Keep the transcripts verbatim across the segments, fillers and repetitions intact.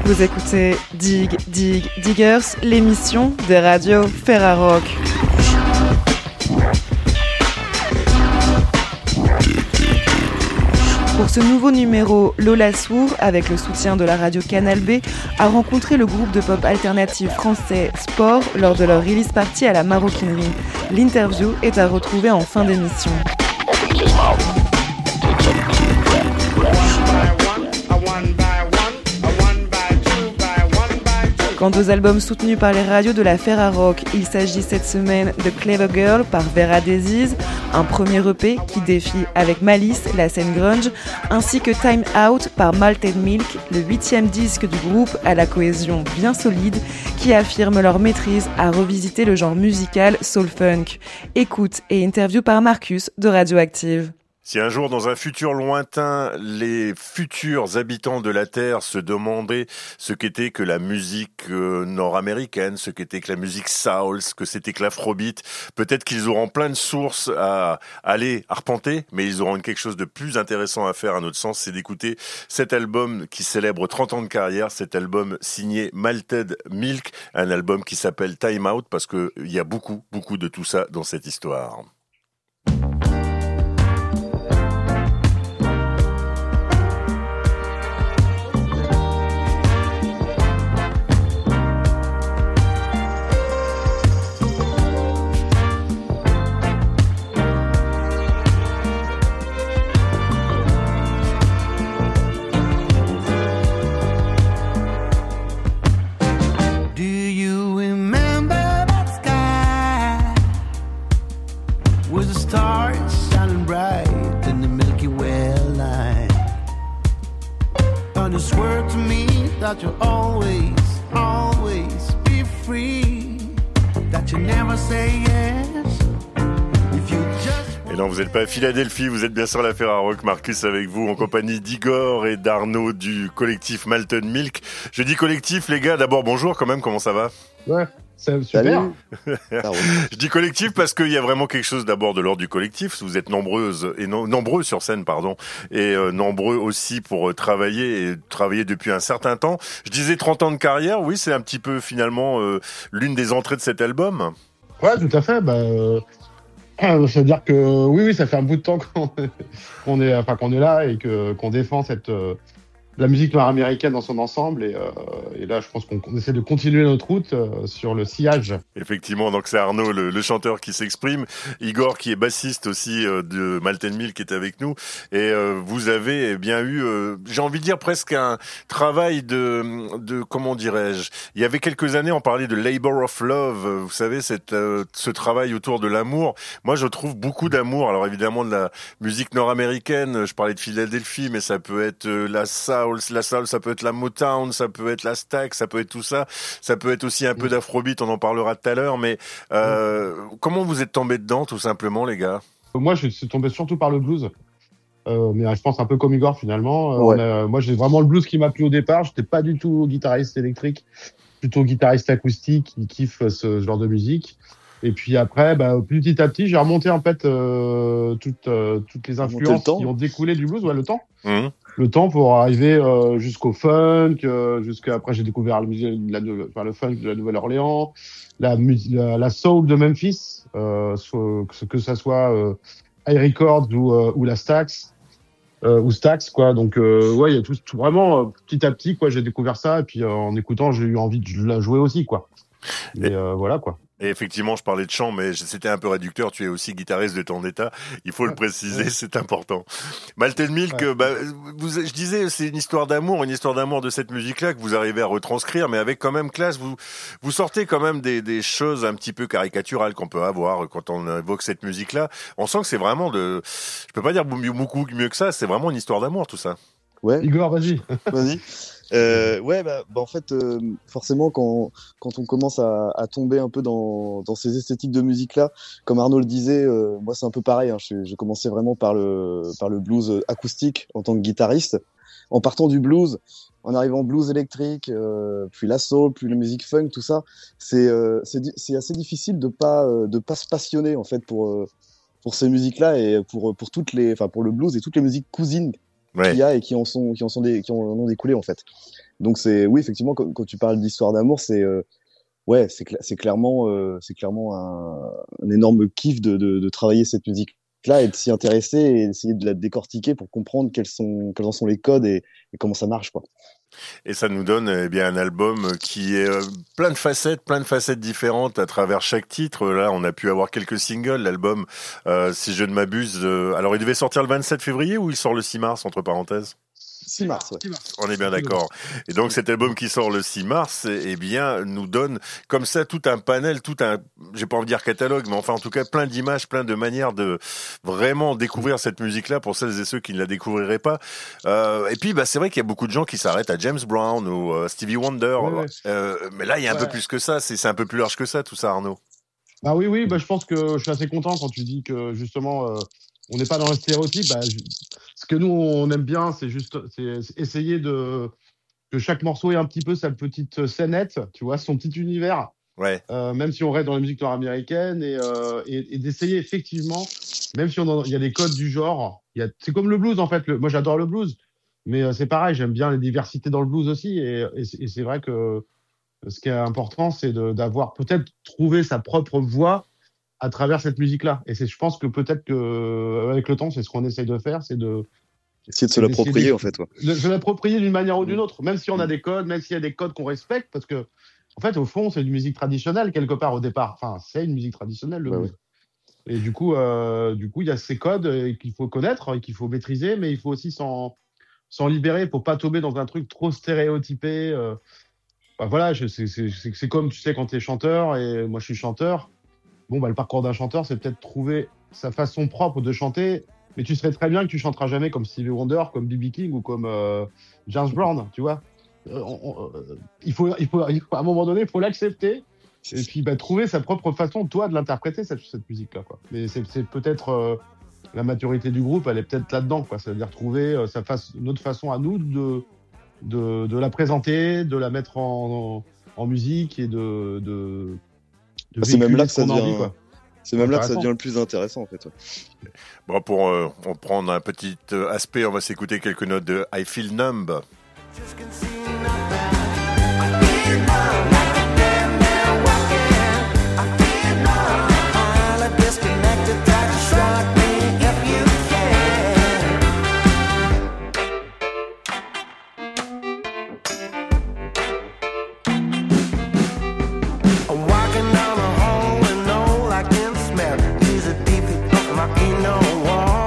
Vous écoutez Dig, Dig, Diggers, l'émission des radios Ferrarock. Pour ce nouveau numéro, Lola Sour, avec le soutien de la radio Canal B, a rencontré le groupe de pop alternatif français Sport lors de leur release party à la Maroquinerie. L'interview est à retrouver en fin d'émission. Quant aux albums soutenus par les radios de la Ferrarock, il s'agit cette semaine de Clever Girl par Vera Disease, un premier E P qui défie avec malice la scène grunge, ainsi que Time Out par Malted Milk, le huitième disque du groupe à la cohésion bien solide, qui affirme leur maîtrise à revisiter le genre musical soul-funk. Écoute et interview par Marcus de Radioactive. Si un jour, dans un futur lointain, les futurs habitants de la Terre se demandaient ce qu'était que la musique euh, nord-américaine, ce qu'était que la musique soul, ce que c'était que l'afrobeat, peut-être qu'ils auront plein de sources à aller arpenter, mais ils auront quelque chose de plus intéressant à faire, à notre sens, c'est d'écouter cet album qui célèbre trente ans de carrière, cet album signé Malted Milk, un album qui s'appelle Time Out, parce qu'il y a beaucoup, beaucoup de tout ça dans cette histoire. That you'll always, always be free. That you never say yes. If you just... Et non, vous n'êtes pas à Philadelphie, vous êtes bien sur la Ferrarock. Marcus avec vous, en compagnie d'Igor et d'Arnaud du collectif Malted Milk. Je dis collectif, les gars, d'abord bonjour quand même, comment ça va ? Ouais, c'est super. Je dis collectif parce qu'il y a vraiment quelque chose d'abord de l'ordre du collectif. Vous êtes nombreuses et no- nombreux sur scène, pardon, et euh, nombreux aussi pour euh, travailler et travailler depuis un certain temps. Je disais trente ans de carrière, oui, c'est un petit peu finalement euh, l'une des entrées de cet album. Ouais, tout à fait. Bah, euh, c'est-à-dire que oui, oui, ça fait un bout de temps qu'on est, qu'on est, enfin, qu'on est là et que qu'on défend cette euh, la musique noire américaine dans son ensemble et, euh, et là je pense qu'on, qu'on essaie de continuer notre route euh, sur le sillage. Effectivement, donc c'est Arnaud le, le chanteur qui s'exprime, Igor qui est bassiste aussi euh, de Malted Milk qui est avec nous et euh, vous avez eh bien eu euh, j'ai envie de dire presque un travail de de comment dirais-je, il y avait quelques années on parlait de labor of love, vous savez cette euh, ce travail autour de l'amour. Moi je trouve beaucoup d'amour, alors évidemment de la musique nord-américaine, je parlais de Philadelphie mais ça peut être euh, la soul, la soul, ça peut être la Motown, ça peut être la Stax, ça peut être tout ça, ça peut être aussi un peu d'afrobeat, on en parlera tout à l'heure, mais euh, comment vous êtes tombés dedans tout simplement les gars ? Moi je suis tombé surtout par le blues, euh, mais je pense un peu comme Igor finalement. Ouais. Euh, on a, moi j'ai vraiment le blues qui m'a plu au départ, j'étais pas du tout guitariste électrique, plutôt guitariste acoustique qui kiffe ce genre de musique. Et puis après, bah, petit à petit, j'ai remonté en fait euh, toutes, euh, toutes les influences qui ont découlé du blues, ouais, le temps. Mmh. Le temps pour arriver euh, jusqu'au funk, euh, jusqu'à après j'ai découvert la musique, la, enfin, le funk de la Nouvelle-Orléans, la, la, la soul de Memphis, euh, soit, que ça soit euh, High Records ou, euh, ou la Stax. Euh, ou Stax quoi, donc euh, ouais il y a tout, tout vraiment euh, petit à petit quoi j'ai découvert ça et puis euh, en écoutant j'ai eu envie de la jouer aussi quoi. Mais et... euh, voilà quoi. Et effectivement, je parlais de chant, mais c'était un peu réducteur. Tu es aussi guitariste de ton état. Il faut le préciser, ouais. C'est important. Malted Milk, ouais. bah, vous, je disais, c'est une histoire d'amour, une histoire d'amour de cette musique-là que vous arrivez à retranscrire, mais avec quand même classe. Vous, vous sortez quand même des, des choses un petit peu caricaturales qu'on peut avoir quand on évoque cette musique-là. On sent que c'est vraiment de, je peux pas dire beaucoup mieux que ça. C'est vraiment une histoire d'amour, tout ça. Ouais. Igor, vas-y. Vas-y. Euh, ouais, bah, bah en fait, euh, forcément, quand quand on commence à, à tomber un peu dans dans ces esthétiques de musique là, comme Arnaud le disait, euh, moi c'est un peu pareil. Hein, j'ai, j'ai commencé vraiment par le par le blues acoustique en tant que guitariste. En partant du blues, en arrivant au blues électrique, euh, puis la soul, puis la musique funk, tout ça, c'est euh, c'est c'est assez difficile de pas euh, de pas se passionner en fait pour euh, pour ces musiques là et pour pour toutes les, enfin pour le blues et toutes les musiques cousines ouais. qu'il y a et qui en sont, qui en sont des, qui en ont découlé en fait. Donc c'est, oui, effectivement, quand, quand tu parles d'histoire d'amour, c'est, euh, ouais, c'est, cl- c'est clairement, euh, c'est clairement un, un énorme kiff de, de, de travailler cette musique-là et de s'y intéresser et d'essayer de la décortiquer pour comprendre quels sont, quels en sont les codes et, et comment ça marche, quoi. Et ça nous donne eh bien un album qui est euh, plein de facettes, plein de facettes différentes à travers chaque titre. Là, on a pu avoir quelques singles. L'album, euh, si je ne m'abuse, euh, alors il devait sortir le vingt-sept février ou il sort le six mars, entre parenthèses? six mars, ouais. On est bien d'accord. Et donc cet album qui sort le six mars, eh bien, nous donne comme ça tout un panel, tout un, j'ai pas envie de dire catalogue, mais enfin en tout cas plein d'images, plein de manières de vraiment découvrir cette musique-là pour celles et ceux qui ne la découvriraient pas. Euh, et puis bah c'est vrai qu'il y a beaucoup de gens qui s'arrêtent à James Brown ou euh, Stevie Wonder. Ouais, ouais. Euh, mais là il y a un Ouais. peu plus que ça. C'est, c'est un peu plus large que ça tout ça, Arnaud. Bah oui, oui, bah je pense que je suis assez content quand tu dis que justement euh, on n'est pas dans le stéréotype. Bah, je- ce que nous on aime bien, c'est juste c'est c'est essayer de que chaque morceau ait un petit peu sa petite scénette, tu vois, son petit univers, Ouais. euh, même si on reste dans la musique nord-américaine et, euh, et, et d'essayer effectivement, même si on en- il y a des codes du genre, il y a, c'est comme le blues en fait. Le, moi j'adore le blues, mais euh, c'est pareil, j'aime bien les diversités dans le blues aussi et, et, c'est- et c'est vrai que ce qui est important, c'est de- d'avoir peut-être trouvé sa propre voix à travers cette musique-là. Et c'est, je pense que peut-être que avec le temps, c'est ce qu'on essaye de faire, c'est de Essayer de se c'est d'essayer l'approprier, de- en fait, ouais. de se l'approprier d'une manière ou d'une autre, même si on a Mm. des codes, même s'il y a des codes qu'on respecte, parce que en fait, au fond, c'est une musique traditionnelle quelque part au départ. Enfin, c'est une musique traditionnelle le Bah blues. Et du coup, euh, du coup, il y a ces codes euh, qu'il faut connaître et qu'il faut maîtriser, mais il faut aussi s'en s'en libérer pour pas tomber dans un truc trop stéréotypé. euh. Bah, voilà, je- c'est c'est- c'est- c'est comme tu sais quand tu es chanteur et moi je suis chanteur. Bon, bah, le parcours d'un chanteur, c'est peut-être trouver sa façon propre de chanter, mais tu serais très bien que tu chanteras jamais comme Stevie Wonder, comme B B King ou comme euh, James Brown, tu vois. Euh, on- on- euh, il, faut, il, faut, il faut- à un moment donné, il faut l'accepter et puis bah, trouver sa propre façon, toi, de l'interpréter, cette, cette musique-là, quoi. Mais c'est c'est peut-être euh, la maturité du groupe, elle est peut-être là-dedans, quoi. C'est-à-dire trouver euh, sa face, notre façon à nous de, de, de la présenter, de la mettre en, en, en musique et de, de, de Ah, c'est même véhiculer là que ce ça qu'on a devient- envie, quoi. C'est même là que ça Intéressant. devient le plus intéressant, en fait. Ouais. Bon, pour euh, on prendre un petit euh, aspect, on va s'écouter quelques notes de I Feel Numb. Just can see nothing. I feel numb, like a dead man walking. I feel numb, all disconnected. Try to shock me if you can. I'm walking down a hall and all I can smell is a deep of my inner wall.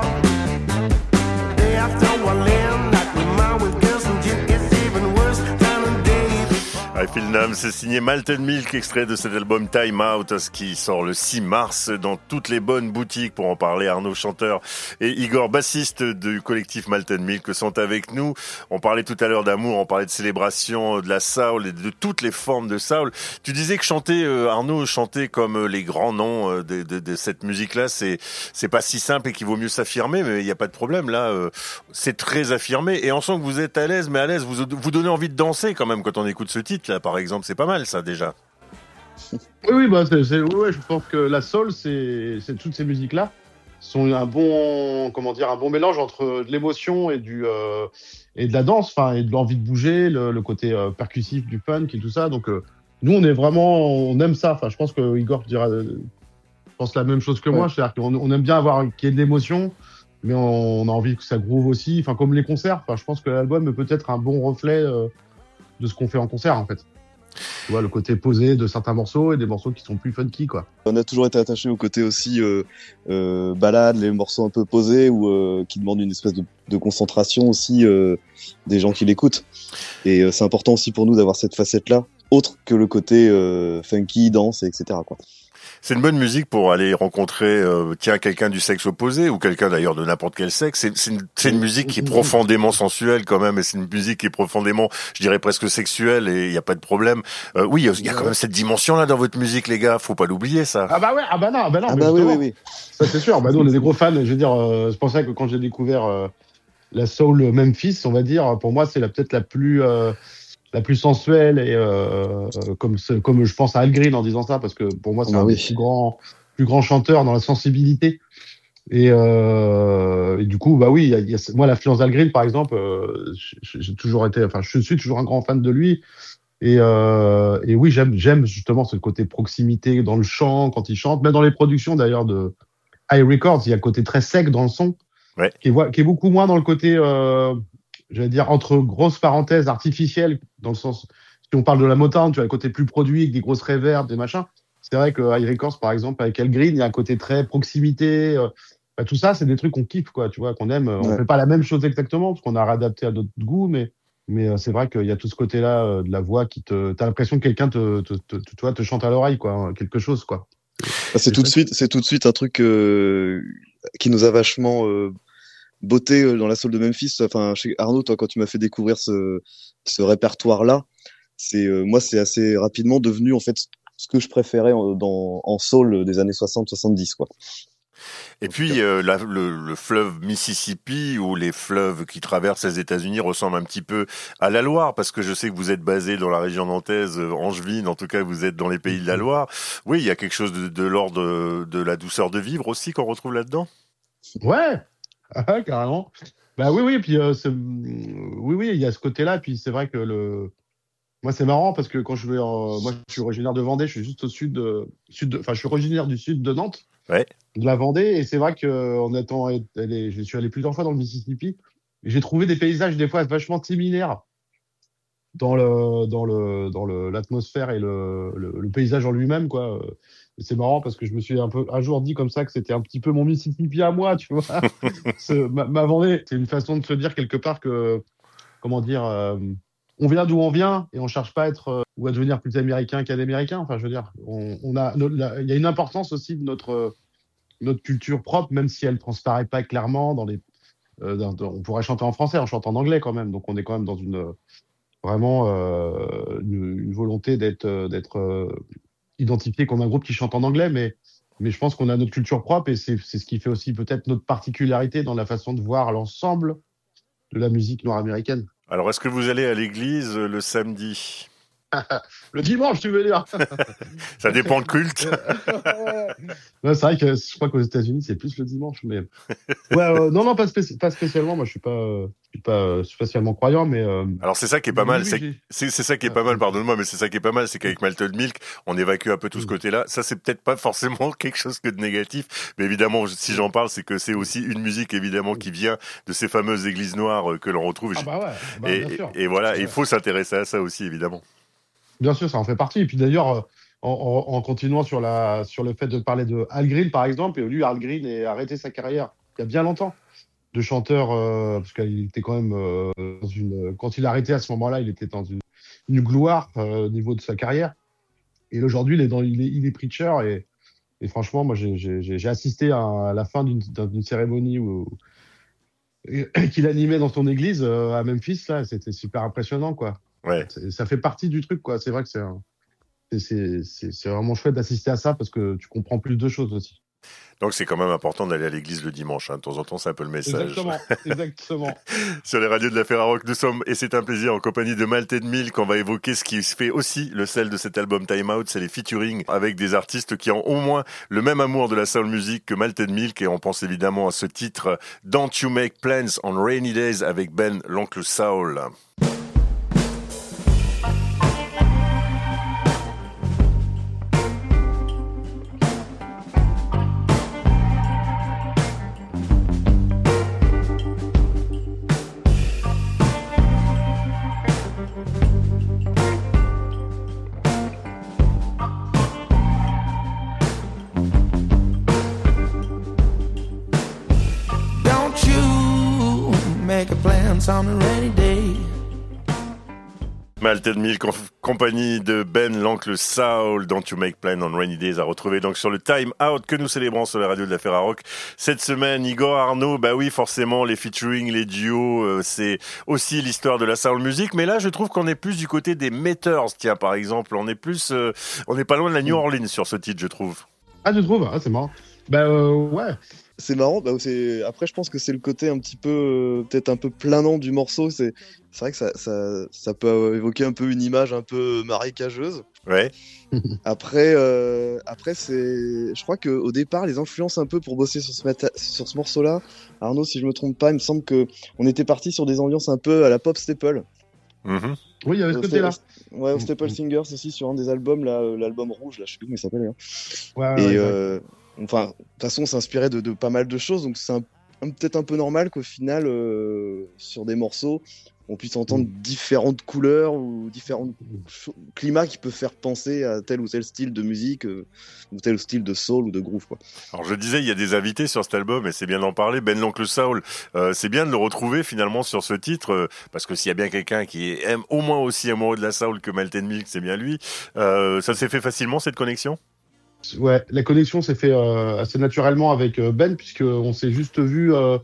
Day after one limb, like my mind with girls and gin is even worse than a day before. I Feel Numb, c'est signé Malten Milk, extrait de cet album Time Out, ce qui sort le six mars dans toutes les bonnes boutiques. Pour en parler, Arnaud, chanteur, et Igor, bassiste du collectif Malten Milk, sont avec nous. On parlait tout à l'heure d'amour, on parlait de célébration, de la soul et de toutes les formes de soul. Tu disais que chanter, euh, Arnaud, chanter comme euh, les grands noms euh, de, de, de cette musique-là, c'est c'est pas si simple et qu'il vaut mieux s'affirmer, mais il n'y a pas de problème. Là, euh, c'est très affirmé et on sent que vous êtes à l'aise, mais à l'aise, vous vous donnez envie de danser quand même quand on écoute ce titre. Là, par exemple, c'est pas mal ça déjà. Oui, oui, bah, c'est, c'est- oui, ouais, je pense que la soul, c'est, c'est toutes ces musiques-là sont un bon, comment dire, un bon mélange entre de l'émotion et du euh, et de la danse, enfin, et de l'envie de bouger, le, le côté euh, percussif du funk et tout ça. Donc, euh, nous, on est vraiment, on aime ça. Enfin, je pense que Igor dira, euh, pense la même chose que moi. Ouais. C'est-à-dire qu'on on aime bien avoir qu'il y ait de l'émotion, mais on, on a envie que ça groove aussi. Enfin, comme les concerts. Enfin, je pense que l'album peut être un bon reflet euh, de ce qu'on fait en concert, en fait. Tu vois, le côté posé de certains morceaux et des morceaux qui sont plus funky, quoi. On a toujours été attaché au côté aussi euh, euh, balade, les morceaux un peu posés ou euh, qui demandent une espèce de, de concentration aussi euh, des gens qui l'écoutent. Et euh, c'est important aussi pour nous d'avoir cette facette-là, autre que le côté euh, funky, danse, et cetera. Quoi. C'est une bonne musique pour aller rencontrer euh, tiens quelqu'un du sexe opposé ou quelqu'un d'ailleurs de n'importe quel sexe. C'est, c'est, une, c'est une musique qui est profondément sensuelle quand même, et c'est une musique qui est profondément, je dirais presque sexuelle, et il y a pas de problème. Euh, oui, il y a quand même cette dimension là dans votre musique, les gars. Faut pas l'oublier ça. Ah bah ouais, ah bah non, ah bah non. Ah mais bah oui, justement, oui, oui. ça c'est sûr. Bah nous, on est des gros fans. Je veux dire, euh, c'est pour ça que quand j'ai découvert euh, la soul Memphis, on va dire, pour moi, c'est la, peut-être la plus euh, la plus sensuelle et euh, euh, comme ce- comme je pense à Al Green en disant ça, parce que pour moi, c'est Ah bah un oui. des plus grands plus grands chanteurs dans la sensibilité. Et, euh, euh, et du coup, bah oui, il y a, il y a, moi, l'influence d'Al Green, par exemple, euh, j'ai j'ai toujours été, enfin, je suis toujours un grand fan de lui. Et, euh, et oui, j'aime, j'aime justement ce côté proximité dans le chant, quand il chante, même dans les productions d'ailleurs de High Records, il y a le côté très sec dans le son, Ouais. qui est, qui est beaucoup moins dans le côté, euh, j'allais dire, entre grosses parenthèses, artificiel, dans le sens, si on parle de la Motown, tu as le côté plus produit, avec des grosses reverbs, des machins. C'est vrai que High Records, par exemple, avec Al Green, il y a un côté très proximité. Euh, bah, tout ça, c'est des trucs qu'on kiffe, quoi, tu vois, qu'on aime. On Ouais. fait pas la même chose exactement, parce qu'on a réadapté à d'autres goûts, mais, mais euh, c'est vrai qu'il y a tout ce côté-là euh, de la voix qui te, t'as l'impression que quelqu'un te, te, te, te, tu vois, te chante à l'oreille, quoi, hein, quelque chose, quoi. Bah, c'est tout de suite, c'est tout de suite un truc euh, qui nous a vachement euh, botté euh, dans la soul de Memphis. Enfin, chez Arnaud, toi, quand tu m'as fait découvrir ce, ce répertoire-là, c'est euh, moi, c'est assez rapidement devenu en fait ce que je préférais en, dans, en soul des années soixante soixante-dix, quoi. Et puis euh, la, le, le fleuve Mississippi ou les fleuves qui traversent les États-Unis ressemblent un petit peu à la Loire, parce que je sais que vous êtes basé dans la région nantaise, euh, Angevine, en tout cas vous êtes dans les pays de la Loire. Oui, il y a quelque chose de, de l'ordre de, de la douceur de vivre aussi qu'on retrouve là-dedans. Ouais, ah, carrément. Bah oui, oui, puis euh, c'est- oui, oui, il y a ce côté-là, puis c'est vrai que le, moi c'est marrant parce que quand je vais, en... moi je suis originaire de Vendée, je suis juste au sud, de... sud, de... enfin je suis originaire du sud de Nantes, Ouais. de la Vendée, et c'est vrai que en étant, allé- je suis allé plusieurs fois dans le Mississippi, et j'ai trouvé des paysages des fois vachement similaires dans le, dans le, dans le, l'atmosphère et le, le, le paysage en lui-même, quoi. Et c'est marrant parce que je me suis un peu, un jour dit comme ça que c'était un petit peu mon Mississippi à moi, tu vois. Ce- ma, ma Vendée, c'est une façon de se dire quelque part que, comment dire, euh, on vient d'où on vient et on cherche pas à être euh, ou à devenir plus américain qu'américain. Enfin, je veux dire, on, on a, no- la- il y a une importance aussi de notre, euh, notre culture propre, même si elle transparaît pas clairement dans les, euh, dans- dans- on pourrait chanter en français, on chante en anglais quand même. Donc on est quand même dans une, euh, vraiment, euh, une, une volonté d'être, euh, d'être euh, identifié comme un groupe qui chante en anglais, mais, mais je pense qu'on a notre culture propre et c'est, c'est ce qui fait aussi peut-être notre particularité dans la façon de voir l'ensemble de la musique nord-américaine. Alors, est-ce que vous allez à l'église le samedi? Le dimanche, tu veux dire? Ça dépend le culte. Ouais, c'est vrai que je crois qu'aux États-Unis, c'est plus le dimanche, mais ouais, euh, non, non, pas, spéci- pas spécialement. Moi, je suis pas, euh, je suis pas euh, spécialement croyant, mais euh, Alors c'est ça qui est pas oui, mal, oui, c'est j'ai- c'est c'est ça qui est Ah, pas mal, oui. pardonne-moi, mais c'est ça qui est pas mal, c'est qu'avec Malted Milk, on évacue un peu tout ce Mm. côté-là. Ça c'est peut-être pas forcément quelque chose que de négatif, mais évidemment si j'en parle, c'est que c'est aussi une musique évidemment qui vient de ces fameuses églises noires euh, que l'on retrouve. Ah bah ouais, bah, et, bien sûr. et, et voilà, Ouais. il faut s'intéresser à ça aussi évidemment. Bien sûr, ça en fait partie. Et puis d'ailleurs, euh, en, en- en continuant sur la, sur le fait de parler de Al Green, par exemple, et lui, Al Green a arrêté sa carrière il y a bien longtemps de chanteur, euh, parce qu'il était quand même euh, dans une, quand il a arrêté à ce moment-là, il était dans une, une gloire euh, au niveau de sa carrière. Et aujourd'hui, il est dans, il est, il est preacher et, et franchement, moi, j'ai, j'ai, j'ai j'ai assisté à, à la fin d'une, d'une cérémonie où, qu'il animait dans son église euh, à Memphis. Là, c'était super impressionnant, quoi. Ouais. C'est- Ça fait partie du truc, quoi. C'est vrai que c'est un- c'est c'est- c'est- c'est vraiment chouette d'assister à ça parce que tu comprends plus de choses aussi. Donc c'est quand même important d'aller à l'église le dimanche, hein. De temps en temps c'est un peu le message. Exactement, exactement. Sur les radios de la Ferrarock, nous sommes, et c'est un plaisir, en compagnie de Malted Milk. On va évoquer ce qui fait aussi le sel de cet album Time Out, c'est les featuring avec des artistes qui ont au moins le même amour de la soul music que Malted Milk, et on pense évidemment à ce titre Don't You Make Plans on Rainy Days avec Ben l'Oncle Soul. Don't you make a plans on a rainy day. Malted Milk en compagnie de Ben l'Oncle Soul, Don't You Make Plan on Rainy Days, à retrouver donc sur le Time Out que nous célébrons sur la radio de la Ferrarock cette semaine. Igor, Arnaud, bah oui, forcément les featuring, les duos, euh, c'est aussi l'histoire de la soul music, mais là je trouve qu'on est plus du côté des Meters, tiens par exemple, on est plus, euh, on n'est pas loin de la New Orleans sur ce titre, je trouve. Ah, tu trouves? Ah, c'est marrant. Bah euh, ouais. C'est marrant. Bah, c'est... Après, je pense que c'est le côté un petit peu, euh, peut-être un peu planant du morceau. C'est, c'est vrai que ça, ça, ça peut évoquer un peu une image un peu marécageuse. Ouais. Après, euh, après c'est, je crois que au départ, les influences un peu pour bosser sur ce, mata- sur ce morceau-là, Arnaud, si je me trompe pas, il me semble que on était parti sur des ambiances un peu à la Pop Staple. Mhm. Oui, il y avait ce Au côté-là. Sta- Ouais, au Mm, Staple mm. Singers aussi sur un des albums, là, euh, l'album rouge, là, je sais plus comment il s'appelle. Là. Ouais, ouais, Et exact. euh, enfin, de toute façon, on s'inspirait de, de pas mal de choses, donc c'est un, un- peut-être un peu normal qu'au final, euh, sur des morceaux, on puisse entendre différentes couleurs ou différents cho- climats qui peuvent faire penser à tel ou tel style de musique, euh, ou tel style de soul ou de groove, quoi. Alors je disais, il y a des invités sur cet album et c'est bien d'en parler. Ben l'Oncle Soul, euh, c'est bien de le retrouver finalement sur ce titre euh, parce que s'il y a bien quelqu'un qui aime au moins aussi amoureux de la soul que Malten Milk, c'est bien lui. Euh, ça s'est fait facilement cette connexion? Ouais, la connexion s'est fait euh, assez naturellement avec euh, Ben, puisque on s'est juste vu euh,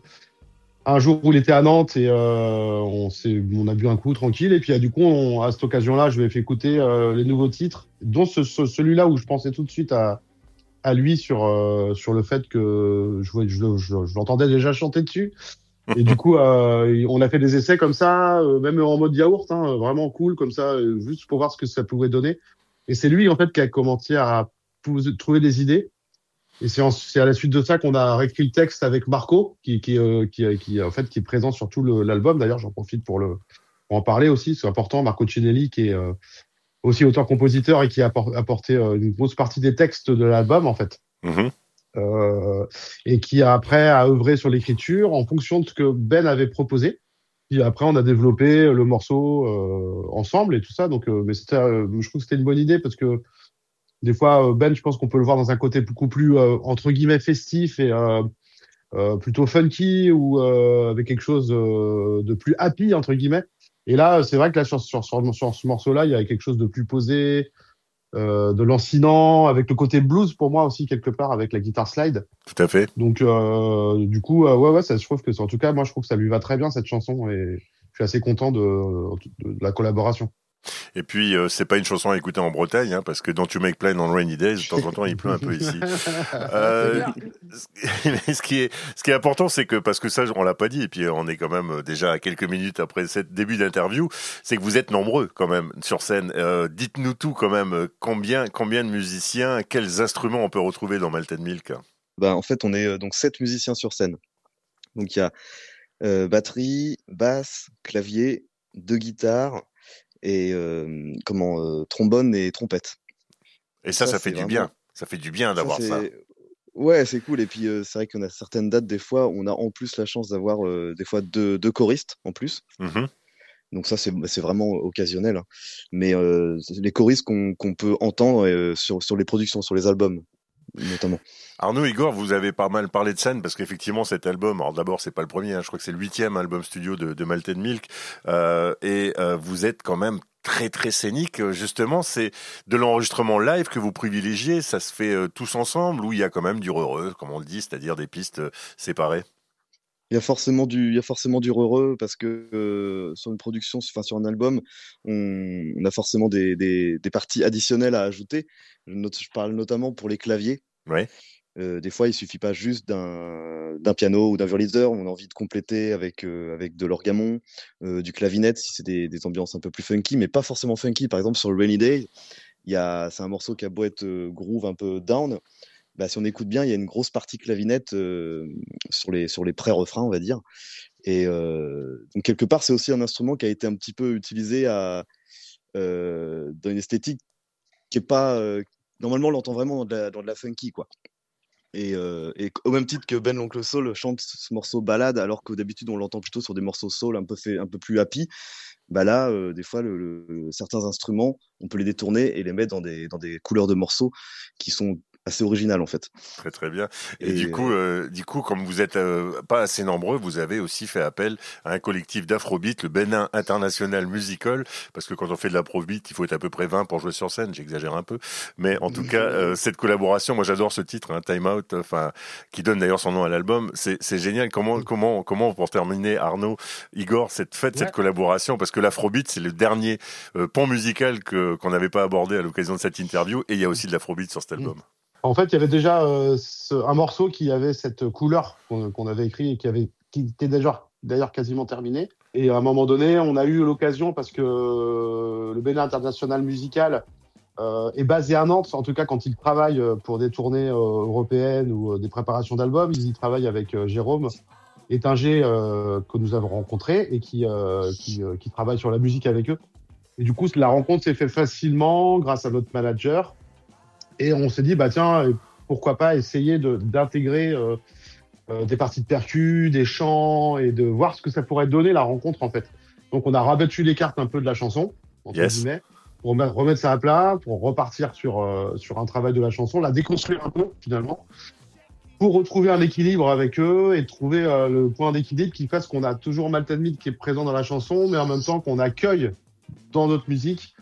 un jour où il était à Nantes et euh, on s'est, on a bu un coup tranquille. Et puis, euh, du coup, on- à cette occasion-là, je lui ai fait écouter euh, les nouveaux titres, dont ce, ce- celui-là où je pensais tout de suite à, à lui sur, euh, sur le fait que je, je, je, je- je l'entendais déjà chanter dessus. Et du coup, euh, on a fait des essais comme ça, euh, même en mode yaourt, hein, vraiment cool, comme ça, euh, juste pour voir ce que ça pouvait donner. Et c'est lui, en fait, qui a commencé à pou- trouver des idées. Et c'est en- c'est à la suite de ça qu'on a réécrit le texte avec Marco, qui, qui, euh, qui, qui, en fait, qui est présent sur tout le- l'album. D'ailleurs, j'en profite pour, le, pour en parler aussi. C'est important. Marco Cinelli, qui est euh, aussi auteur-compositeur et qui a appor- apporté euh, une grosse partie des textes de l'album, en fait. Mhm. Euh, et qui a après a œuvré sur l'écriture en fonction de ce que Ben avait proposé. Puis après, on a développé le morceau euh, ensemble et tout ça. Donc, euh, mais c'était, euh, je trouve que c'était une bonne idée parce que des fois, euh, Ben, je pense qu'on peut le voir dans un côté beaucoup plus euh, entre guillemets festif et euh, euh, plutôt funky ou euh, avec quelque chose euh, de plus happy entre guillemets. Et là, c'est vrai que là sur, sur, sur, sur ce morceau-là, il y avait quelque chose de plus posé, euh, de lancinant, avec le côté blues pour moi aussi quelque part avec la guitare slide. Tout à fait. Donc euh, du coup, euh, ouais, ouais, ça, je trouve que c'est- en tout cas, moi, je trouve que ça lui va très bien cette chanson et je suis assez content de, de, de la collaboration. Et puis euh, c'est pas une chanson à écouter en Bretagne, hein, parce que Don't You Make Plain on Rainy Days, de temps en temps il pleut un peu ici. Euh, ce qui est, ce qui est important, c'est que parce que ça, on l'a pas dit, et puis on est quand même déjà à quelques minutes après ce début d'interview, c'est que vous êtes nombreux quand même sur scène. Euh, dites-nous tout quand même. Combien, combien de musiciens, quels instruments on peut retrouver dans Malted Milk? Bah, en fait, on est euh, donc sept musiciens sur scène. Donc il y a euh, batterie, basse, clavier, deux guitares et euh, comment euh, trombone et trompette. Et ça, ça, Ça, fait c'est du vraiment- bien. Ça fait du bien Ça, d'avoir ça. c'est ouais, c'est cool. Et puis euh, c'est vrai qu'on a certaines dates des fois, on a en plus la chance d'avoir euh, des fois deux, deux choristes en plus. Mhm. Donc ça, c'est c'est vraiment occasionnel, hein. Mais euh, c'est les choristes qu'on qu'on peut entendre euh, sur sur les productions, sur les albums notamment. Arnaud, Igor, vous avez pas mal parlé de scène parce qu'effectivement cet album, alors d'abord c'est pas le premier, hein, je crois que c'est le huitième album studio de, de Malted Milk, euh, et euh, vous êtes quand même très très scénique. Justement, c'est de l'enregistrement live que vous privilégiez, ça se fait euh, tous ensemble ou il y a quand même du heureux, comme on le dit, c'est-à-dire des pistes euh, séparées? Il y a forcément du, il y a forcément du heureux parce que euh, sur une production, enfin sur un album, on, on a forcément des, des, des parties additionnelles à ajouter. Je, note- je parle notamment pour les claviers. Ouais. Euh, des fois, il suffit pas juste d'un d'un piano ou d'un violoniste. On a envie de compléter avec euh, avec de l'orgamon, euh, du clavinet si c'est des, des ambiances un peu plus funky, mais pas forcément funky. Par exemple, sur le Rainy Day, il y a, c'est un morceau qui a beau être euh, groove un peu down. Bah, si on écoute bien, il y a une grosse partie clavinette euh, sur les sur les pré-refrains, on va dire. Et euh, donc quelque part, c'est aussi un instrument qui a été un petit peu utilisé à euh, dans une esthétique qui est pas euh, normalement on l'entend vraiment dans de la, dans de la funky, quoi. Et, euh, et au même titre que Ben l'Oncle Soul chante ce morceau balade, alors que d'habitude on l'entend plutôt sur des morceaux soul un peu fait, un peu plus happy. Bah là, euh, des fois, le, le, certains instruments, on peut les détourner et les mettre dans des dans des couleurs de morceaux qui sont assez originales en fait. Très très bien. Et, Et, du coup, euh, du coup, comme vous êtes euh, pas assez nombreux, vous avez aussi fait appel à un collectif d'afrobeat, le Bénin International Musical, parce que quand on fait de l'afrobeat, il faut être à peu près vingt pour jouer sur scène. J'exagère un peu, mais en tout cas, euh, cette collaboration, moi j'adore ce titre, hein, Time Out, enfin, qui donne d'ailleurs son nom à l'album. C'est c'est génial. Comment comment comment pour terminer, Arnaud, Igor, cette fête, Ouais. cette collaboration, parce que l'afrobeat c'est le dernier euh, pont musical que qu'on n'avait pas abordé à l'occasion de cette interview, et il y a aussi de l'afrobeat sur cet album. En fait, il y avait déjà euh, ce- un morceau qui avait cette couleur qu'on qu'on avait écrit et qui, avait, qui était déjà d'ailleurs quasiment terminé. Et à un moment donné, on a eu l'occasion, parce que euh, le Bénin International Musical euh, est basé à Nantes. En tout cas, quand il travaille pour des tournées euh, européennes ou euh, des préparations d'albums, il y travaille avec euh, Jérôme, est un G euh, que nous avons rencontré et qui, euh, qui, euh, qui travaille sur la musique avec eux. Et du coup, la rencontre s'est faite facilement grâce à notre manager. Et on s'est dit, bah tiens, pourquoi pas essayer de, d'intégrer euh, euh, des parties de percus, des chants et de voir ce que ça pourrait donner la rencontre en fait. Donc on a rabattu les cartes un peu de la chanson, entre Yes. guillemets, pour remettre, remettre ça à plat, pour repartir sur, euh, sur un travail de la chanson, la déconstruire un peu finalement, pour retrouver un équilibre avec eux et trouver euh, le point d'équilibre qui fasse qu'on a toujours Malten Milk qui est présent dans la chanson, mais en même temps qu'on accueille dans notre musique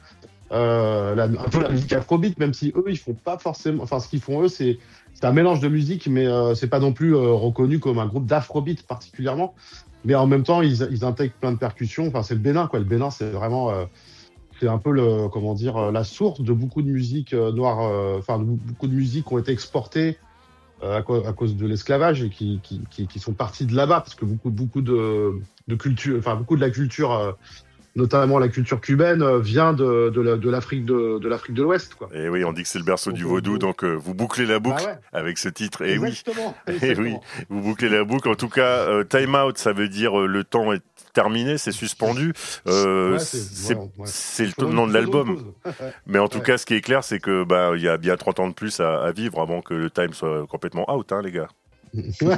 euh, la, un peu la musique afrobeat, même si eux ils font pas forcément, enfin ce qu'ils font eux c'est c'est un mélange de musique, mais euh, c'est pas non plus euh, reconnu comme un groupe d'afrobeat particulièrement. Mais en même temps, ils, ils intègrent plein de percussions. Enfin, c'est le Bénin, quoi. Le Bénin, c'est vraiment, euh, c'est un peu le, comment dire, euh, la source de beaucoup de musique euh, noire. euh, Enfin, de beaucoup de musiques qui ont été exportées euh, à, co- à cause de l'esclavage et qui, qui, qui, qui sont parties de là-bas, parce que beaucoup, beaucoup de, de culture, enfin, beaucoup de la culture, euh, notamment la culture cubaine, euh, vient de, de, la- de l'Afrique de, de l'Afrique de l'Ouest, quoi. Et oui, on dit que c'est le berceau Donc, du euh, vaudou, vous- donc euh, vous bouclez la boucle Bah ouais. avec ce titre. Et oui, Exactement. et oui, exactement. vous bouclez la boucle. En tout cas, euh, time out, ça veut dire euh, le temps est terminé, c'est suspendu. Euh, Ouais, c'est c'est- ouais, ouais. c'est le Faisons- nom de faisons l'album. pause. Mais en tout Ouais. cas, ce qui est clair, c'est que bah il y a bien trente ans de plus à, à vivre avant que le time soit complètement out, hein, les gars. Ouais,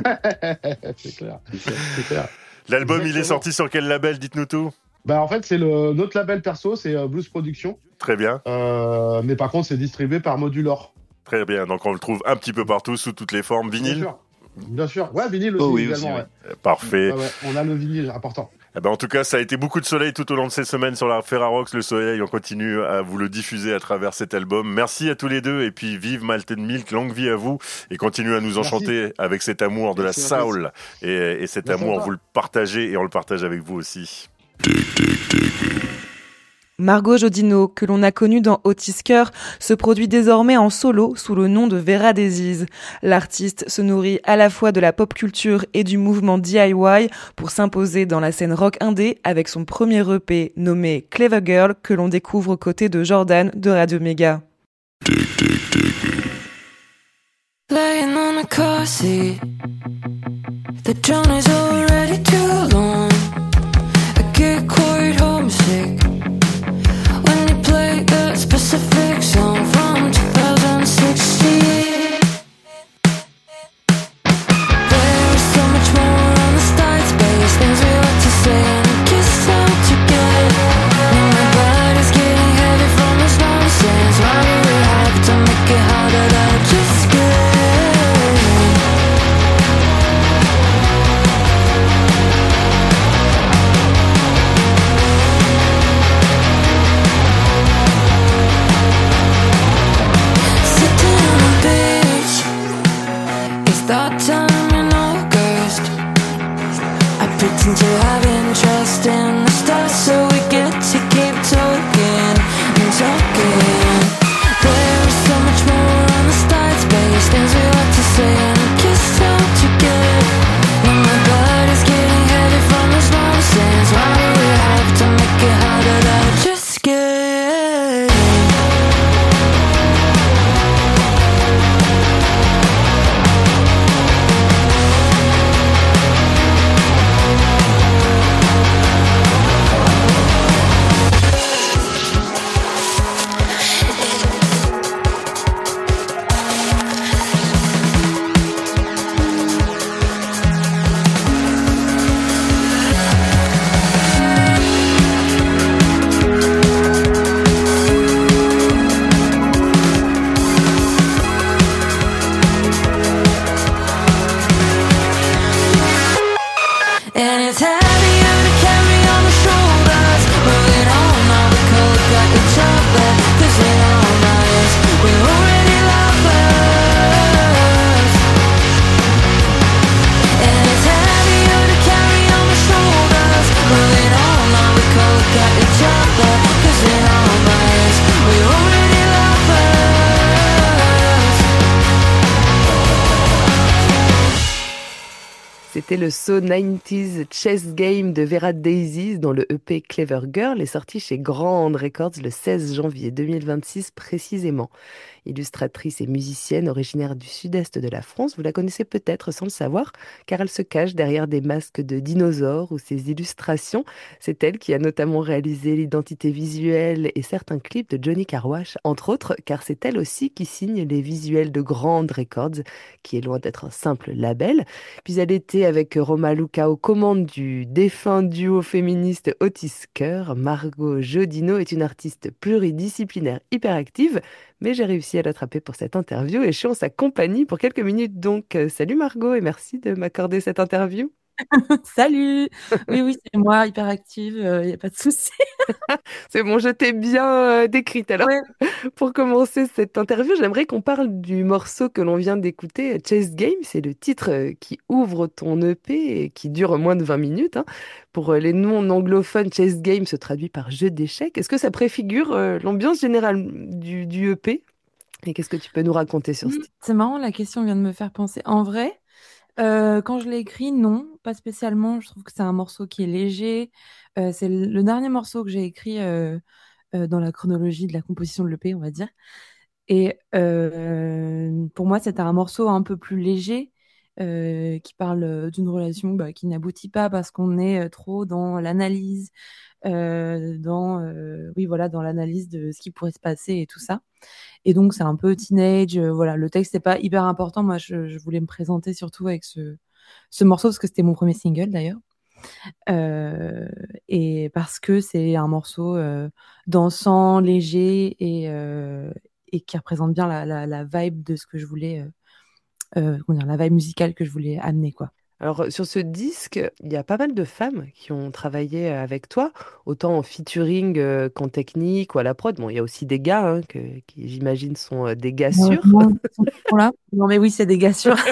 c'est clair. C'est clair. L'album, il est Exactement. sorti sur quel label? Dites-nous tout. Bah en fait c'est le notre label perso, c'est euh, Blues Production, Très bien, euh, mais par contre c'est distribué par Modulor. très bien. Donc on le trouve un petit peu partout, sous toutes les formes. Bien Vinyle, sûr. Bien sûr. Ouais, vinyle aussi Oh oui, également. aussi, ouais. Euh, parfait. Ouais, ouais, on a le vinyle important. Eh ben, en tout cas, ça a été beaucoup de soleil tout au long de ces semaines sur la Ferrarox. Le soleil, on continue à vous le diffuser à travers cet album. Merci à tous les deux et puis vive Malten Milk, longue vie à vous et continuez à nous Merci. enchanter avec cet amour de Merci, la soul et, et cet Merci amour, encore. vous le partagez et on le partage avec vous aussi. Margot Jodino, que l'on a connue dans Otis Cœur, se produit désormais en solo sous le nom de Vera Daisies. L'artiste se nourrit à la fois de la pop culture et du mouvement D I Y pour s'imposer dans la scène rock indé avec son premier E P nommé Clever Girl que l'on découvre aux côtés de Jordan de Radio Méga. Laying on a car seat, the journey is already too long. I get quite homesick when you play a specific song from twenty sixteen. There is so much more on the side space, things we like to say and kiss out together. Now my body's getting heavy from this nonsense. Why do we have to make it harder to just get? Sitting on the beach, it's that time in August. I pretend to have interest in the stars, so we get to keep talking and talking. There is so much more on the side space, things we like to say and kiss out together. When my body's getting heavy from this nonsense, why do we have to make it harder to just get? C'était le So quatre-vingt-dix Chess Game de Vera Daisies dont le E P Clever Girl est sorti chez Grand Records le seize janvier deux mille vingt-six précisément. Illustratrice et musicienne originaire du sud-est de la France, vous la connaissez peut-être sans le savoir, car elle se cache derrière des masques de dinosaures ou ses illustrations. C'est elle qui a notamment réalisé l'identité visuelle et certains clips de Johnny Carwash, entre autres, car c'est elle aussi qui signe les visuels de Grand Records, qui est loin d'être un simple label. Puis elle était avec Roma Luca aux commandes du défunt duo féministe Otis Kerr. Margot Jodino est une artiste pluridisciplinaire hyperactive, mais j'ai réussi à l'attraper pour cette interview et je suis en sa compagnie pour quelques minutes. Donc, euh, salut Margot et merci de m'accorder cette interview. Salut! Oui, oui, c'est moi, hyperactive, il n'y a pas de souci. C'est bon, je t'ai bien euh, décrite. Alors, Ouais. pour commencer cette interview, j'aimerais qu'on parle du morceau que l'on vient d'écouter, Chess Game. C'est le titre euh, qui ouvre ton E P et qui dure moins de vingt minutes, hein. Pour euh, les non-anglophones, Chess Game se traduit par jeu d'échecs. Est-ce que ça préfigure euh, l'ambiance générale du, du E P? Et qu'est-ce que tu peux nous raconter sur ce Hmm, titre? C'est marrant, la question vient de me faire penser. En vrai, euh, quand je l'ai écrit, non, pas spécialement. Je trouve que c'est un morceau qui est léger. Euh, c'est le le dernier morceau que j'ai écrit euh, euh, dans la chronologie de la composition de l'E P, on va dire. Et euh, pour moi, c'était un morceau un peu plus léger euh, qui parle euh, d'une relation bah, qui n'aboutit pas parce qu'on est euh, trop dans l'analyse, euh, dans euh, oui voilà, dans l'analyse de ce qui pourrait se passer et tout ça. Et donc c'est un peu teenage. Euh, voilà, le texte n'est pas hyper important. Moi, je, je voulais me présenter surtout avec ce ce morceau parce que c'était mon premier single d'ailleurs. Euh, et parce que c'est un morceau euh, dansant, léger et, euh, et qui représente bien la, la, la vibe de ce que je voulais, euh, euh, comment dire, la vibe musicale que je voulais amener, quoi. Alors, sur ce disque, il y a pas mal de femmes qui ont travaillé euh, avec toi, autant en featuring euh, qu'en technique ou à la prod. Bon, il y a aussi des gars hein, que, qui, j'imagine, sont euh, des gars sûrs. Malheureusement, ils sont toujours là. Non, mais oui, c'est des gars sûrs.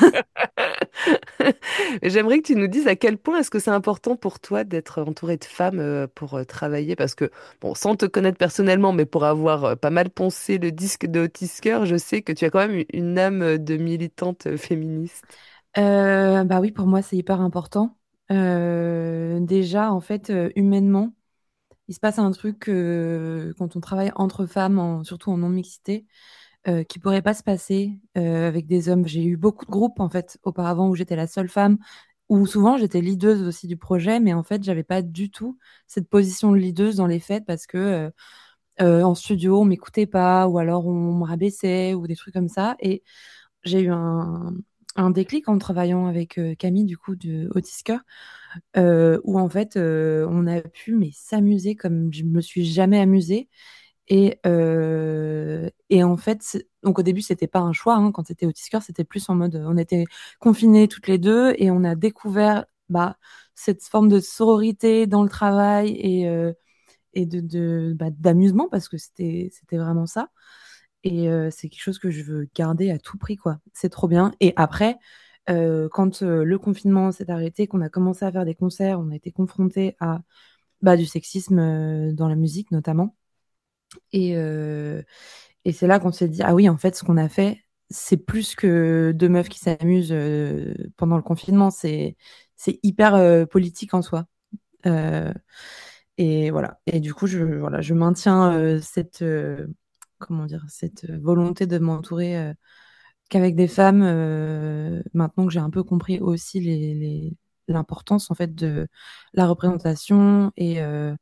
J'aimerais que tu nous dises à quel point est-ce que c'est important pour toi d'être entouré de femmes euh, pour euh, travailler, parce que, bon, sans te connaître personnellement, mais pour avoir euh, pas mal poncé le disque de Otis Kerr, je sais que tu as quand même une âme de militante euh, féministe. Euh, bah oui, pour moi, c'est hyper important. Euh, déjà, en fait, euh, humainement, il se passe un truc euh, quand on travaille entre femmes, en- surtout en non-mixité, euh, qui pourrait pas se passer euh, avec des hommes. J'ai eu beaucoup de groupes, en fait, auparavant, où j'étais la seule femme, où souvent j'étais leaduse aussi du projet, mais en fait, j'avais pas du tout cette position de leaduse dans les fêtes parce que euh, euh, en studio, on m'écoutait pas, ou alors on me rabaissait, ou des trucs comme ça. Et j'ai eu un, un déclic en travaillant avec euh, Camille, du coup, de Otisker, euh, où en fait, euh, on a pu mais s'amuser comme je me suis jamais amusée. Et, euh, et en fait, c'est- donc au début, c'était pas un choix, hein, quand c'était Otisker, c'était plus en mode, euh, on était confinés toutes les deux et on a découvert bah, cette forme de sororité dans le travail et, euh, et de, de, bah, d'amusement parce que c'était, c'était vraiment ça. Et euh, c'est quelque chose que je veux garder à tout prix, quoi. C'est trop bien. Et après, euh, quand euh, le confinement s'est arrêté, qu'on a commencé à faire des concerts, on a été confrontés à bah, du sexisme euh, dans la musique notamment. Et, euh, et c'est là qu'on s'est dit, ah oui, en fait, ce qu'on a fait, c'est plus que deux meufs qui s'amusent euh, pendant le confinement, c'est, c'est hyper euh, politique en soi. Euh, et voilà. Et du coup, je, voilà, je maintiens euh, cette, euh, comment dire, cette volonté de m'entourer euh, qu'avec des femmes, euh, maintenant que j'ai un peu compris aussi les, les- l'importance en fait de la représentation et, euh,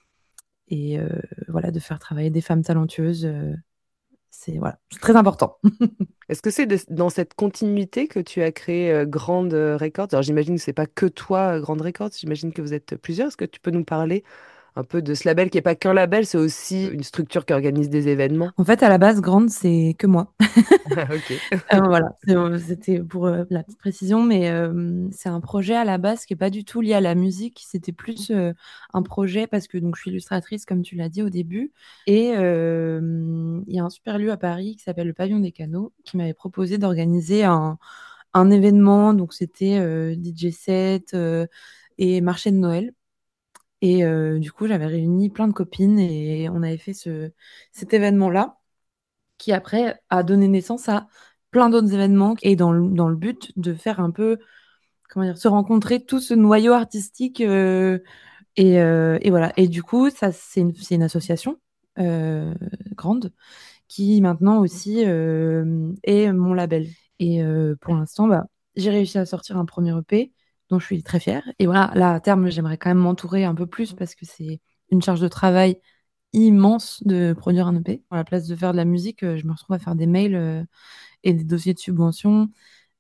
et euh, voilà, de faire travailler des femmes talentueuses. euh, c'est voilà, c'est très important. Est-ce que c'est de- dans cette continuité que tu as créé euh, Grande euh, Records? Alors j'imagine que c'est pas que toi, euh, Grande Records, j'imagine que vous êtes plusieurs. Est-ce que tu peux nous parler un peu de ce label qui est pas qu'un label, c'est aussi une structure qui organise des événements? En fait, à la base, grande, c'est que moi. Ok. Euh, voilà, c'est- euh, c'était pour euh, la petite précision, mais euh, c'est un projet à la base qui est pas du tout lié à la musique. C'était plus euh, un projet parce que donc je suis illustratrice, comme tu l'as dit au début, et euh, il y a un super lieu à Paris qui s'appelle le Pavillon des Canaux qui m'avait proposé d'organiser un, un événement. Donc c'était euh, D J set euh, et marché de Noël. Et euh, du coup, j'avais réuni plein de copines et on avait fait ce, cet événement-là qui après a donné naissance à plein d'autres événements et dans le, dans le but de faire un peu comment dire, se rencontrer tout ce noyau artistique euh, et, euh, et voilà. Et du coup, ça c'est une, c'est une association euh, grande qui maintenant aussi euh, est mon label. Et euh, pour l'instant, bah, j'ai réussi à sortir un premier E P dont je suis très fière. Et voilà, là à terme, j'aimerais quand même m'entourer un peu plus parce que c'est une charge de travail immense de produire un E P. À la place de faire de la musique, euh, je me retrouve à faire des mails euh, et des dossiers de subvention.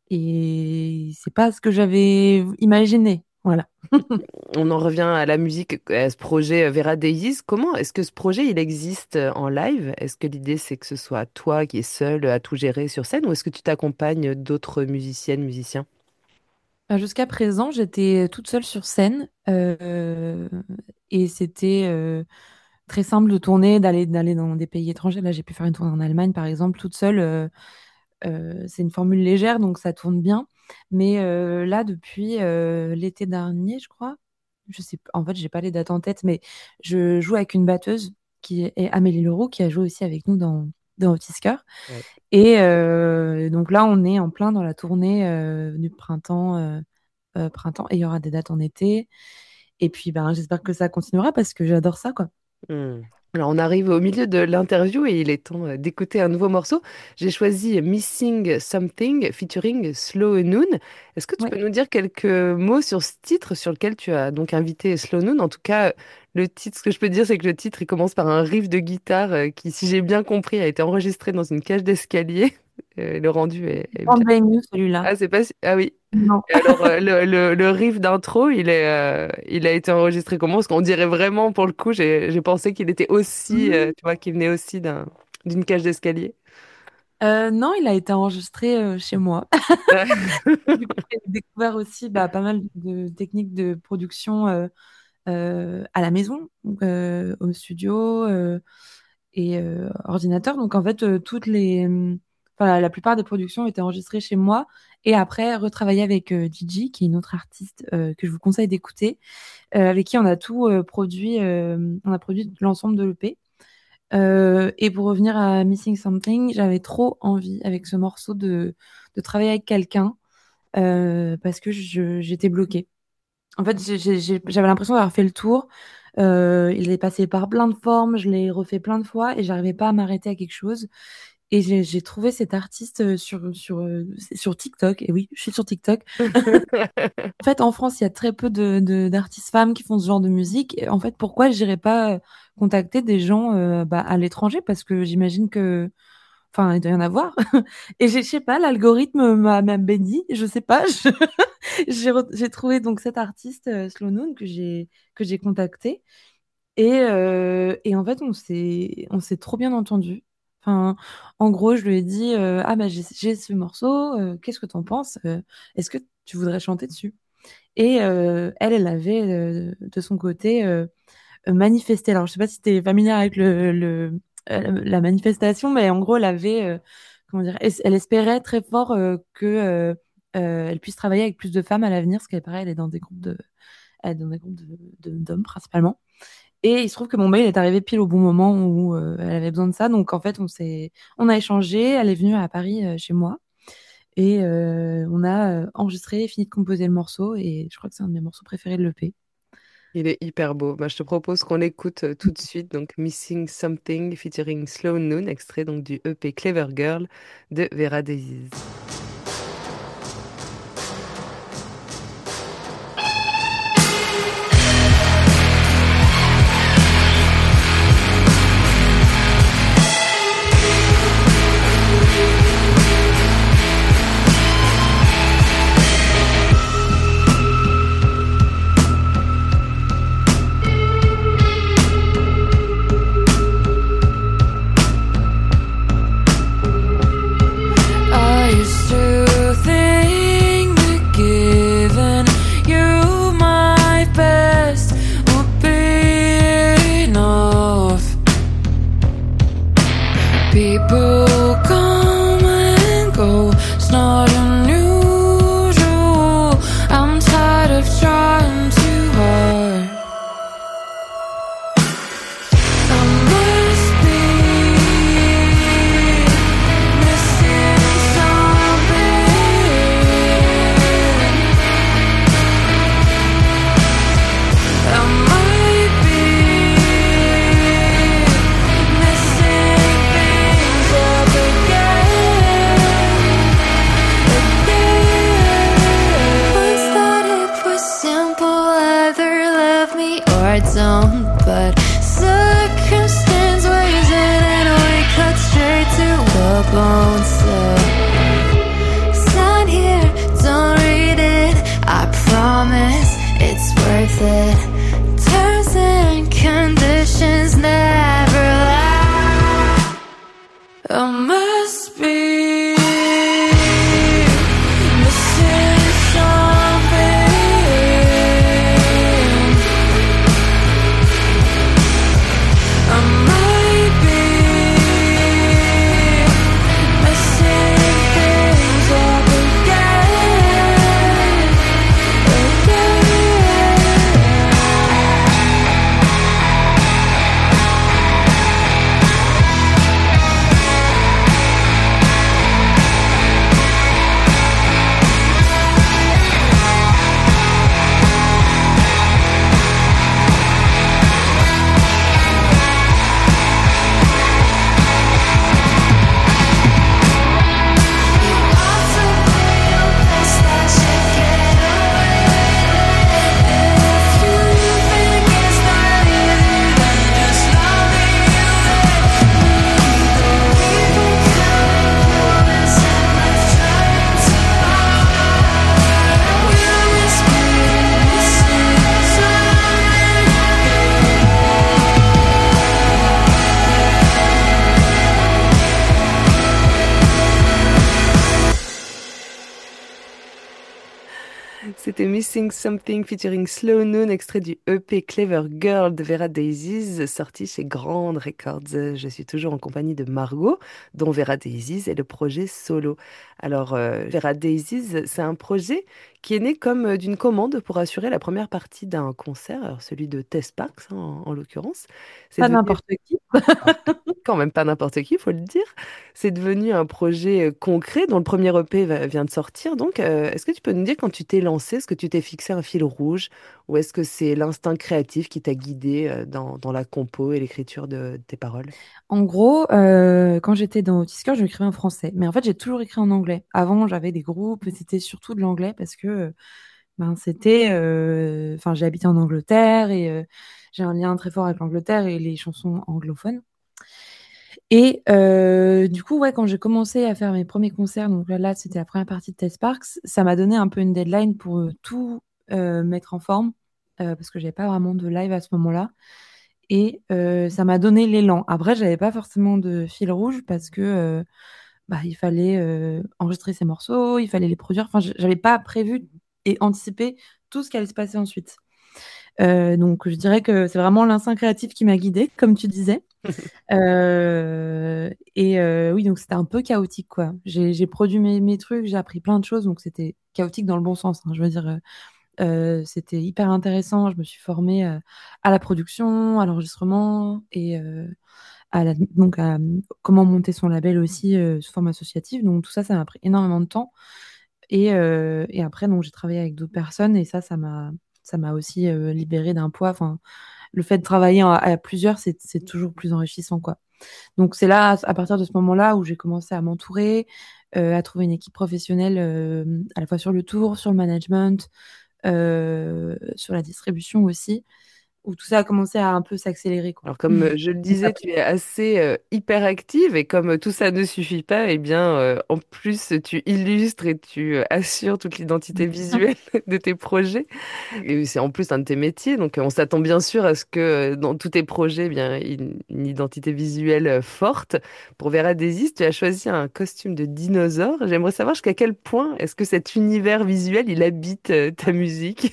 Et c'est pas ce que j'avais imaginé. Voilà. On en revient à la musique, à ce projet euh, Vera Daisies. Comment est-ce que ce projet il existe euh, en live? Est-ce que l'idée c'est que ce soit toi qui es seul à tout gérer sur scène ou est-ce que tu t'accompagnes d'autres musiciennes, musiciens? Bah, jusqu'à présent, j'étais toute seule sur scène euh, et c'était euh, très simple de tourner, d'aller d'aller dans des pays étrangers. Là, j'ai pu faire une tournée en Allemagne, par exemple, toute seule. euh, euh, c'est une formule légère, donc ça tourne bien. Mais euh, là, depuis euh, l'été dernier, je crois, je sais, en fait, j'ai pas les dates en tête, mais je joue avec une batteuse qui est Amélie Leroux, qui a joué aussi avec nous dans dans Otis Cœur. Ouais. Et euh, donc là, on est en plein dans la tournée euh, du printemps, euh, euh, printemps, et il y aura des dates en été. Et puis, ben, j'espère que ça continuera parce que j'adore ça, quoi. Hmm. Alors, on arrive au milieu de l'interview et il est temps euh, d'écouter un nouveau morceau. J'ai choisi Missing Something featuring Slow Noon. Est-ce que tu Ouais. peux nous dire quelques mots sur ce titre sur lequel tu as donc invité Slow Noon? En tout cas, le titre, ce que je peux dire, c'est que le titre, il commence par un riff de guitare euh, qui, si j'ai bien compris, a été enregistré dans une cage d'escalier. Euh, le rendu est, est Can't bien. Blame You, celui-là. Ah, c'est pas... si- Ah oui. Non. Et alors, euh, le, le, le riff d'intro, il est, euh, il a été enregistré comment? Parce qu'on dirait vraiment, pour le coup, j'ai, j'ai pensé qu'il était aussi, euh, tu vois, qu'il venait aussi d'un, d'une cage d'escalier. Euh, non, il a été enregistré euh, chez moi. Du coup, j'ai découvert aussi bah, pas mal de techniques de production euh, euh, à la maison, donc, euh, au studio euh, et euh, ordinateur. Donc en fait, euh, toutes les, hum, enfin, la plupart des productions étaient enregistrées chez moi et après retravaillé avec euh, Gigi, qui est une autre artiste euh, que je vous conseille d'écouter, euh, avec qui on a tout euh, produit, euh, on a produit l'ensemble de l'E P. Euh, et pour revenir à Missing Something, j'avais trop envie avec ce morceau de, de travailler avec quelqu'un euh, parce que je, j'étais bloquée. En fait, j'ai- j'ai- j'ai- j'avais l'impression d'avoir fait le tour. Euh, il est passé par plein de formes, je l'ai refait plein de fois et j'arrivais pas à m'arrêter à quelque chose. Et j'ai j'ai trouvé cet artiste euh, sur, sur, euh, sur TikTok. Et oui, je suis sur TikTok. En fait, en France, il y a très peu de, de- d'artistes femmes qui font ce genre de musique. Et en fait, pourquoi j'irais pas euh, contacter des gens euh, bah, à l'étranger? Parce que j'imagine que, enfin, il doit y en avoir. Et j'ai- je sais pas, l'algorithme m'a m'a béni. Je sais pas. je- J'ai re- j'ai trouvé donc cet artiste euh, Slow Noon que j'ai que j'ai contacté. Et, euh, et en fait, on s'est on s'est trop bien entendu. Enfin, en gros, je lui ai dit euh, ah bah j'ai j'ai ce morceau. euh, qu'est-ce que t'en penses? Euh, Est-ce que tu voudrais chanter dessus? Et euh, elle, elle avait euh, de son côté euh, manifesté. Alors, je sais pas si tu es familière avec le, le, euh, la manifestation, mais en gros, elle avait, euh, comment dire, es- elle espérait très fort euh, que euh, euh, elle puisse travailler avec plus de femmes à l'avenir, parce qu'elle paraît, elle est dans des groupes de, elle est dans des groupes de, de- d'hommes principalement. Et il se trouve que mon mail est arrivé pile au bon moment où euh, elle avait besoin de ça. Donc en fait, on s'est, on a échangé. Elle est venue à Paris euh, chez moi. Et euh, on a euh, enregistré, fini de composer le morceau, et je crois que c'est un de mes morceaux préférés de l'E P. Il est hyper beau. Bah, je te propose qu'on l'écoute euh, tout de suite. Donc, Missing Something featuring Slow Noon, extrait donc du E P Clever Girl de Vera Daisies. I used don't. But circumstance weighs in and we cut straight to the bone. So sign here, don't read it. I promise it's worth it. Terms and conditions never lie. I must be missing something. I might be messing things up again, again. C'était Missing Something featuring Slow Noon, extrait du E P Clever Girl de Vera Daisies, sorti chez Grand Records. Je suis toujours en compagnie de Margot, dont Vera Daisies est le projet solo. Alors, euh, Vera Daisies, c'est un projet qui est né comme euh, d'une commande pour assurer la première partie d'un concert, alors celui de Tess Parks hein, en, en l'occurrence. C'est Pas devenu n'importe qui. quand même pas n'importe qui, il faut le dire. C'est devenu un projet euh, concret dont le premier E P va- vient de sortir. Donc, euh, est-ce que tu peux nous dire quand tu t'es lancé, est-ce que tu t'es fixé un fil rouge ou est-ce que c'est l'instinct créatif qui t'a guidé euh, dans, dans la compo et l'écriture de, de tes paroles? En gros, euh, quand j'étais dans Otiscore, je écrivais en français. Mais en fait, j'ai toujours écrit en anglais. Avant, j'avais des groupes, c'était surtout de l'anglais parce que euh, ben, c'était. euh, Enfin, j'ai habité en Angleterre et euh, j'ai un lien très fort avec l'Angleterre et les chansons anglophones. Et euh, du coup, ouais, quand j'ai commencé à faire mes premiers concerts, donc là, là, c'était la première partie de Test Parks, ça m'a donné un peu une deadline pour euh, tout euh, mettre en forme euh, parce que j'avais pas vraiment de live à ce moment-là. Et euh, ça m'a donné l'élan. Après, j'avais pas forcément de fil rouge parce que euh, bah, il fallait euh, enregistrer ces morceaux, il fallait les produire. Enfin, j- j'avais pas prévu et anticipé tout ce qui allait se passer ensuite. Euh, donc, je dirais que c'est vraiment l'instinct créatif qui m'a guidée, comme tu disais. Euh, et euh, oui, donc c'était un peu chaotique, quoi. J'ai j'ai produit mes, mes trucs, j'ai appris plein de choses, donc c'était chaotique dans le bon sens, hein. Je veux dire, euh, euh, c'était hyper intéressant. Je me suis formée euh, à la production, à l'enregistrement et euh, à la, donc à euh, comment monter son label aussi euh, sous forme associative. Donc tout ça, ça m'a pris énormément de temps. Et, euh, et après, donc j'ai travaillé avec d'autres personnes et ça, ça m'a ça m'a aussi euh, libérée d'un poids. Enfin, le fait de travailler à, à plusieurs, c'est c'est toujours plus enrichissant, quoi. Donc c'est là, à partir de ce moment-là, où j'ai commencé à m'entourer, euh, à trouver une équipe professionnelle euh, à la fois sur le tour, sur le management, euh, sur la distribution aussi, où tout ça a commencé à un peu s'accélérer, quoi. Alors, comme euh, je le disais, tu es assez euh, hyperactive et comme euh, tout ça ne suffit pas, eh bien, euh, en plus, tu illustres et tu euh, assures toute l'identité visuelle de tes projets. Et c'est en plus un de tes métiers, donc euh, on s'attend bien sûr à ce que euh, dans tous tes projets, eh bien, une, une identité visuelle euh, forte. Pour Vera Daisies, tu as choisi un costume de dinosaure. J'aimerais savoir jusqu'à quel point est-ce que cet univers visuel, il habite euh, ta musique.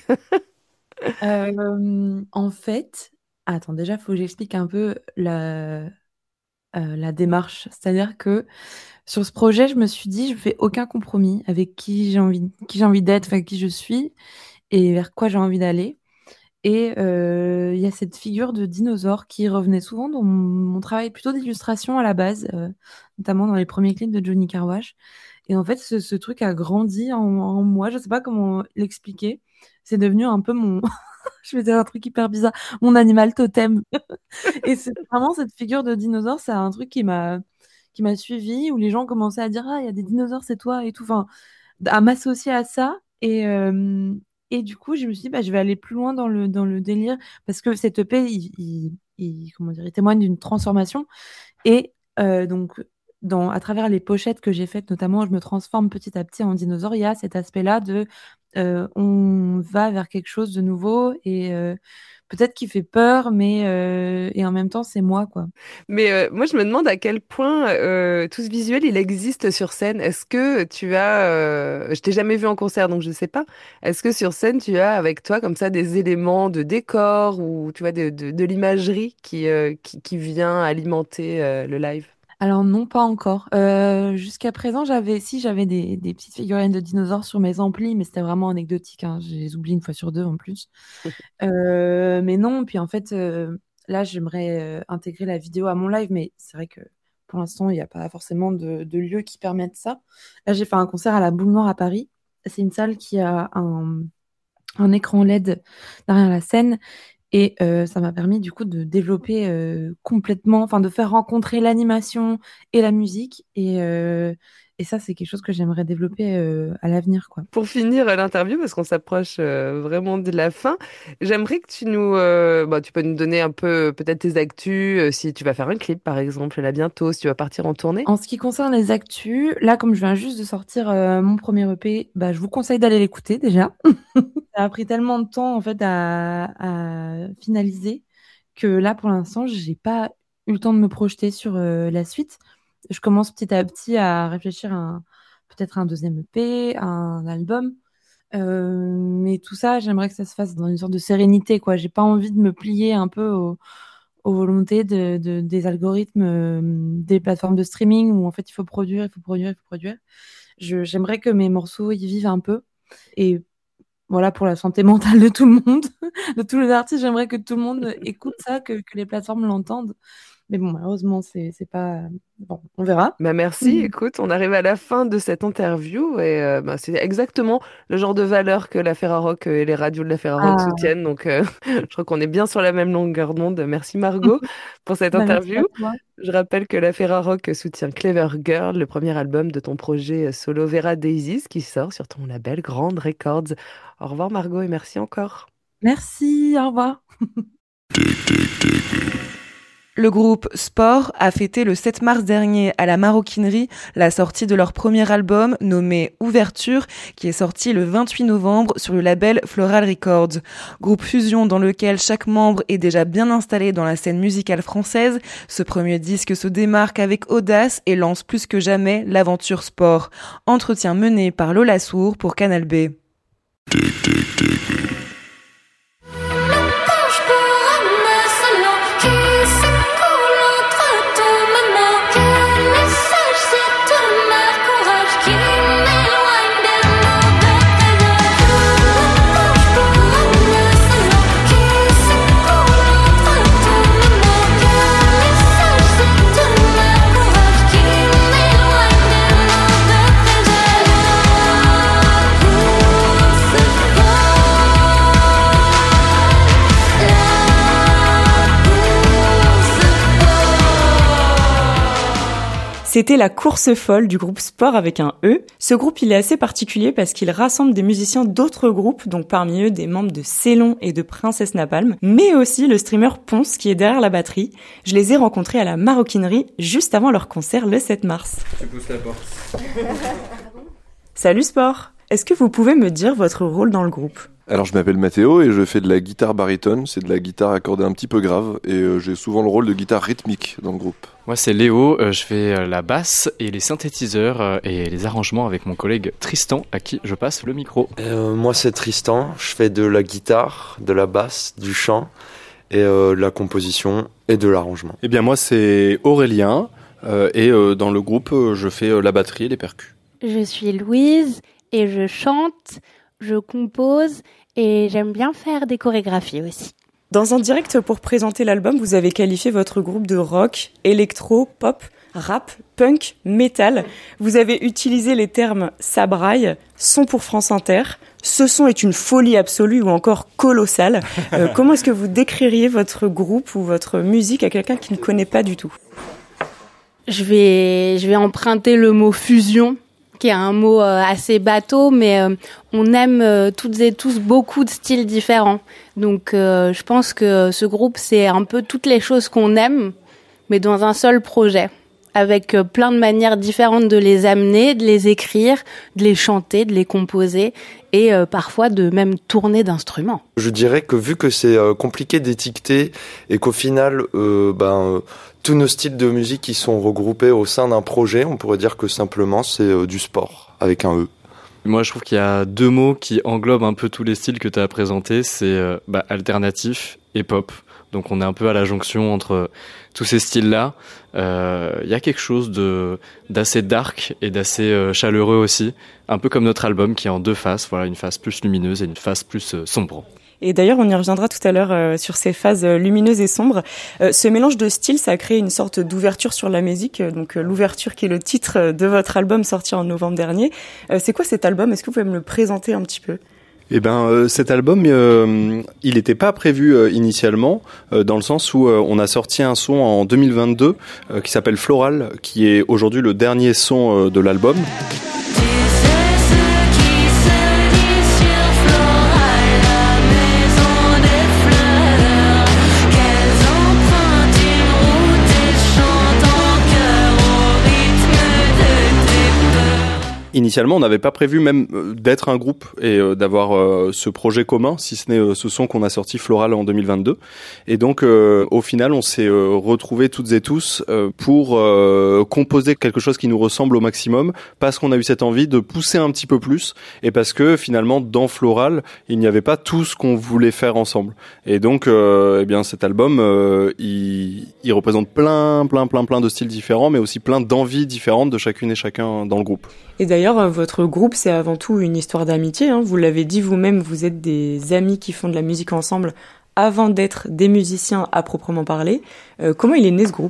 Euh, en fait, attends, déjà, il faut que j'explique un peu la, euh, la démarche. C'est-à-dire que sur ce projet, je me suis dit, je fais aucun compromis avec qui j'ai envie, qui j'ai envie d'être, avec qui je suis et vers quoi j'ai envie d'aller. Et euh, il y a cette figure de dinosaure qui revenait souvent dans mon, mon travail plutôt d'illustration à la base, euh, notamment dans les premiers clips de Johnny Carwash. Et en fait, ce, ce truc a grandi en, en moi. Je sais pas comment l'expliquer. C'est devenu un peu mon, je vais dire un truc hyper bizarre, mon animal totem. Et c'est vraiment cette figure de dinosaure, c'est un truc qui m'a qui m'a suivi où les gens commençaient à dire ah il y a des dinosaures c'est toi et tout, enfin à m'associer à ça et euh, Et du coup, je me suis dit, bah, je vais aller plus loin dans le, dans le délire parce que cette E P, il, il, il, comment dire, il témoigne d'une transformation. Et euh, donc, dans, à travers les pochettes que j'ai faites, notamment, je me transforme petit à petit en dinosaure. Il y a cet aspect-là de euh, on va vers quelque chose de nouveau et euh, peut-être qui fait peur, mais euh, et en même temps, c'est moi, quoi. Mais euh, moi, je me demande à quel point euh, tout ce visuel, il existe sur scène. Est-ce que tu as... Euh... Je t'ai jamais vu en concert, donc je ne sais pas. Est-ce que sur scène, tu as avec toi comme ça des éléments de décor ou tu vois de, de, de l'imagerie qui, euh, qui, qui vient alimenter euh, le live? Alors non, pas encore. Euh, jusqu'à présent, j'avais, si j'avais des, des petites figurines de dinosaures sur mes amplis, mais c'était vraiment anecdotique, hein. Je les oublie une fois sur deux en plus. Euh, mais non, puis en fait, euh, là, j'aimerais euh, intégrer la vidéo à mon live, mais c'est vrai que pour l'instant, il n'y a pas forcément de, de lieu qui permettent ça. Là, j'ai fait un concert à la Boule Noire à Paris. C'est une salle qui a un, un écran L E D derrière la scène. Et euh, ça m'a permis du coup de développer euh, complètement, enfin de faire rencontrer l'animation et la musique. Et, euh, et ça, c'est quelque chose que j'aimerais développer euh, à l'avenir, quoi. Pour finir l'interview, parce qu'on s'approche euh, vraiment de la fin, j'aimerais que tu nous, euh, bah, tu peux nous donner un peu peut-être tes actus, euh, si tu vas faire un clip par exemple là bientôt, si tu vas partir en tournée. En ce qui concerne les actus, là, comme je viens juste de sortir euh, mon premier E P, bah, je vous conseille d'aller l'écouter déjà. Ça a pris tellement de temps en fait à, à finaliser que là, pour l'instant, j'ai pas eu le temps de me projeter sur euh, la suite. Je commence petit à petit à réfléchir à un- peut-être un deuxième E P, un album. Euh, mais tout ça, j'aimerais que ça se fasse dans une sorte de sérénité, quoi. J'ai pas envie de me plier un peu au- aux volontés de, de- des algorithmes, euh, des plateformes de streaming où en fait il faut produire, il faut produire, il faut produire. Je, j'aimerais que mes morceaux y vivent un peu. Et voilà, pour la santé mentale de tout le monde, de tous les artistes, j'aimerais que tout le monde écoute ça, que, que les plateformes l'entendent. Mais bon, malheureusement, c'est, c'est pas. Bon, on verra. Bah merci, écoute, on arrive à la fin de cette interview et euh, bah, c'est exactement le genre de valeur que la Ferrarock et les radios de la Ferrarock Ah, soutiennent. Donc euh, je crois qu'on est bien sur la même longueur d'onde. Merci Margot pour cette bah, merci à interview. toi. Je rappelle que la Ferrarock soutient Clever Girl, le premier album de ton projet solo Vera Daisies qui sort sur ton label Grande Records. Au revoir Margot et merci encore. Merci, au revoir. Le groupe Sport a fêté le sept mars dernier à la Maroquinerie la sortie de leur premier album nommé Ouverture, qui est sorti le vingt-huit novembre sur le label Floral Records. Groupe fusion dans lequel chaque membre est déjà bien installé dans la scène musicale française, ce premier disque se démarque avec audace et lance plus que jamais l'aventure Sport. Entretien mené par Lola Sour pour Canal B. C'était la course folle du groupe Sport avec un E. Ce groupe, il est assez particulier parce qu'il rassemble des musiciens d'autres groupes, donc parmi eux des membres de Célon et de Princesse Napalm, mais aussi le streamer Ponce qui est derrière la batterie. Je les ai rencontrés à la Maroquinerie juste avant leur concert le sept mars. Tu pousses la porte. Salut Sport! Est-ce que vous pouvez me dire votre rôle dans le groupe? Alors je m'appelle Mathéo et je fais de la guitare baryton, c'est de la guitare accordée un petit peu grave et euh, j'ai souvent le rôle de guitare rythmique dans le groupe. Moi c'est Léo, euh, je fais euh, la basse et les synthétiseurs euh, et les arrangements avec mon collègue Tristan à qui je passe le micro. Euh, moi c'est Tristan, je fais de la guitare, de la basse, du chant et euh, de la composition et de l'arrangement. Eh bien moi c'est Aurélien euh, et euh, dans le groupe euh, je fais euh, la batterie et les percus. Je suis Louise et je chante, je compose et j'aime bien faire des chorégraphies aussi. Dans un direct pour présenter l'album, vous avez qualifié votre groupe de rock, électro, pop, rap, punk, métal. Vous avez utilisé les termes sabraille, son pour France Inter, ce son est une folie absolue ou encore colossale. Euh, comment est-ce que vous décririez votre groupe ou votre musique à quelqu'un qui ne connaît pas du tout ? Je vais, je vais emprunter le mot fusion. qui est un mot euh, assez bateau, mais euh, on aime euh, toutes et tous beaucoup de styles différents. Donc euh, je pense que ce groupe, c'est un peu toutes les choses qu'on aime, mais dans un seul projet, avec euh, plein de manières différentes de les amener, de les écrire, de les chanter, de les composer, et euh, parfois de même tourner d'instruments. Je dirais que vu que c'est euh, compliqué d'étiqueter et qu'au final, euh, ben, euh, tous nos styles de musique qui sont regroupés au sein d'un projet, on pourrait dire que simplement c'est euh, du sport, avec un E. Moi, je trouve qu'il y a deux mots qui englobent un peu tous les styles que tu as présentés, c'est euh, bah, alternatif et pop. Donc on est un peu à la jonction entre tous ces styles-là. Il euh, y a quelque chose de d'assez dark et d'assez euh, chaleureux aussi, un peu comme notre album qui est en deux faces, voilà, une face plus lumineuse et une face plus euh, sombre. Et d'ailleurs, on y reviendra tout à l'heure euh, sur ces phases euh, lumineuses et sombres. Euh, ce mélange de styles, ça a créé une sorte d'ouverture sur la musique. Euh, donc euh, l'ouverture qui est le titre de votre album sorti en novembre dernier. Euh, c'est quoi cet album ? Est-ce que vous pouvez me le présenter un petit peu ? Eh ben, euh, cet album, euh, il n'était pas prévu euh, initialement, euh, dans le sens où euh, on a sorti un son en deux mille vingt-deux euh, qui s'appelle Floral, qui est aujourd'hui le dernier son euh, de l'album. Initialement, on n'avait pas prévu même euh, d'être un groupe et euh, d'avoir euh, ce projet commun, si ce n'est euh, ce son qu'on a sorti Floral en deux mille vingt-deux. Et donc, euh, au final, on s'est euh, retrouvés toutes et tous euh, pour euh, composer quelque chose qui nous ressemble au maximum, parce qu'on a eu cette envie de pousser un petit peu plus, et parce que finalement, dans Floral, il n'y avait pas tout ce qu'on voulait faire ensemble. Et donc, euh, eh bien, cet album, euh, il, il représente plein, plein, plein, plein de styles différents, mais aussi plein d'envies différentes de chacune et chacun dans le groupe. Et d'ailleurs, votre groupe, c'est avant tout une histoire d'amitié. Hein. Vous l'avez dit vous-même, vous êtes des amis qui font de la musique ensemble avant d'être des musiciens à proprement parler. Euh, comment il est né ce groupe ?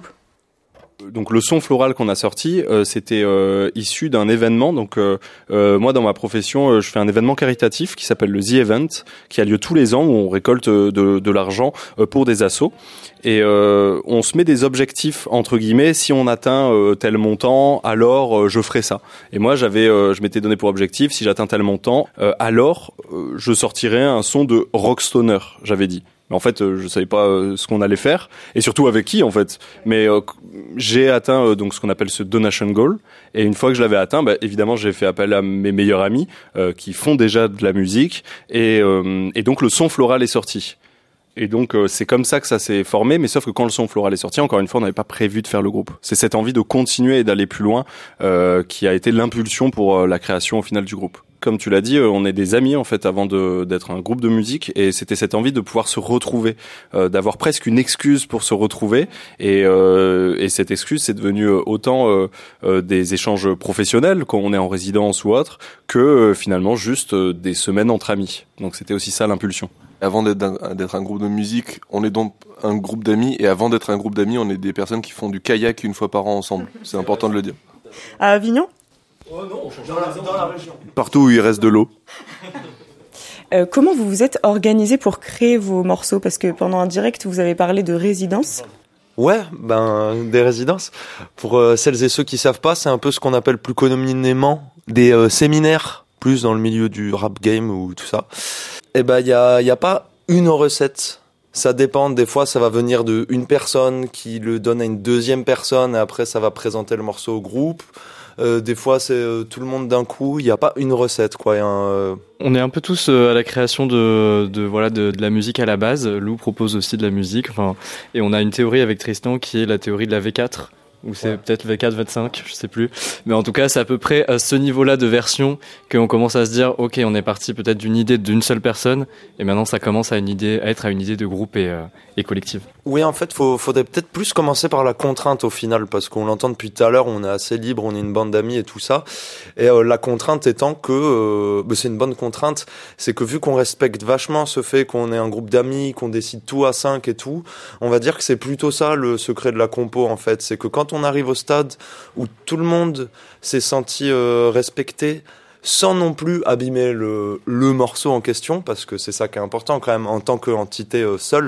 Donc le son floral qu'on a sorti, euh, c'était euh, issu d'un événement. Donc euh, euh, moi, dans ma profession, euh, je fais un événement caritatif qui s'appelle le The Event, qui a lieu tous les ans où on récolte de, de l'argent euh, pour des assos. Et euh, on se met des objectifs entre guillemets. Si on atteint euh, tel montant, alors euh, je ferai ça. Et moi, j'avais, euh, je m'étais donné pour objectif, si j'atteins tel montant, euh, alors euh, je sortirai un son de rockstoner. J'avais dit. Mais en fait, euh, je savais pas euh, ce qu'on allait faire et surtout avec qui en fait. Mais euh, j'ai atteint euh, donc ce qu'on appelle ce donation goal. Et une fois que je l'avais atteint, bah, évidemment, j'ai fait appel à mes meilleurs amis euh, qui font déjà de la musique et, euh, et donc le son floral est sorti. Et donc euh, c'est comme ça que ça s'est formé, mais sauf que quand le son floral est sorti, encore une fois, on n'avait pas prévu de faire le groupe. C'est cette envie de continuer et d'aller plus loin euh, qui a été l'impulsion pour euh, la création au final du groupe. Comme tu l'as dit, euh, on est des amis en fait avant de, d'être un groupe de musique, et c'était cette envie de pouvoir se retrouver, euh, d'avoir presque une excuse pour se retrouver. Et, euh, et cette excuse, c'est devenu autant euh, euh, des échanges professionnels quand on est en résidence ou autre, que euh, finalement juste euh, des semaines entre amis. Donc c'était aussi ça l'impulsion. Avant d'être un, d'être un groupe de musique, on est donc un groupe d'amis, et avant d'être un groupe d'amis, on est des personnes qui font du kayak une fois par an ensemble. C'est important de le dire. À Avignon ? Oh non, on change dans, la, dans la région. Partout où il reste de l'eau. Euh, comment vous vous êtes organisé pour créer vos morceaux ? Parce que pendant un direct, vous avez parlé de résidence. Ouais, ben des résidences. Pour euh, celles et ceux qui savent pas, c'est un peu ce qu'on appelle plus communément des euh, séminaires, plus dans le milieu du rap game ou tout ça. Eh ben, il y a, y a pas une recette. Ça dépend. Des fois, ça va venir de une personne qui le donne à une deuxième personne, et après, ça va présenter le morceau au groupe. Euh, des fois, c'est euh, tout le monde d'un coup. Il n'y a pas une recette, quoi. Y a un, euh... On est un peu tous euh, à la création de, de voilà de, de la musique à la base. Lou propose aussi de la musique. Enfin, et on a une théorie avec Tristan qui est la théorie de la V quatre. Ou c'est ouais. peut-être V quatre, V cinq, je sais plus. Mais en tout cas, c'est à peu près à ce niveau-là de version qu'on commence à se dire, ok, on est parti peut-être d'une idée d'une seule personne, et maintenant ça commence à une idée, à être à une idée de groupe et, euh, et collective. Oui, en fait, faut, faudrait peut-être plus commencer par la contrainte au final, parce qu'on l'entend depuis tout à l'heure, on est assez libre, on est une bande d'amis et tout ça. Et euh, la contrainte étant que, euh, bah, c'est une bonne contrainte, c'est que vu qu'on respecte vachement ce fait qu'on est un groupe d'amis, qu'on décide tout à cinq et tout, on va dire que c'est plutôt ça le secret de la compo en fait, c'est que quand on arrive au stade où tout le monde s'est senti euh, respecté, sans non plus abîmer le, le morceau en question, parce que c'est ça qui est important quand même en tant qu'entité euh, seule,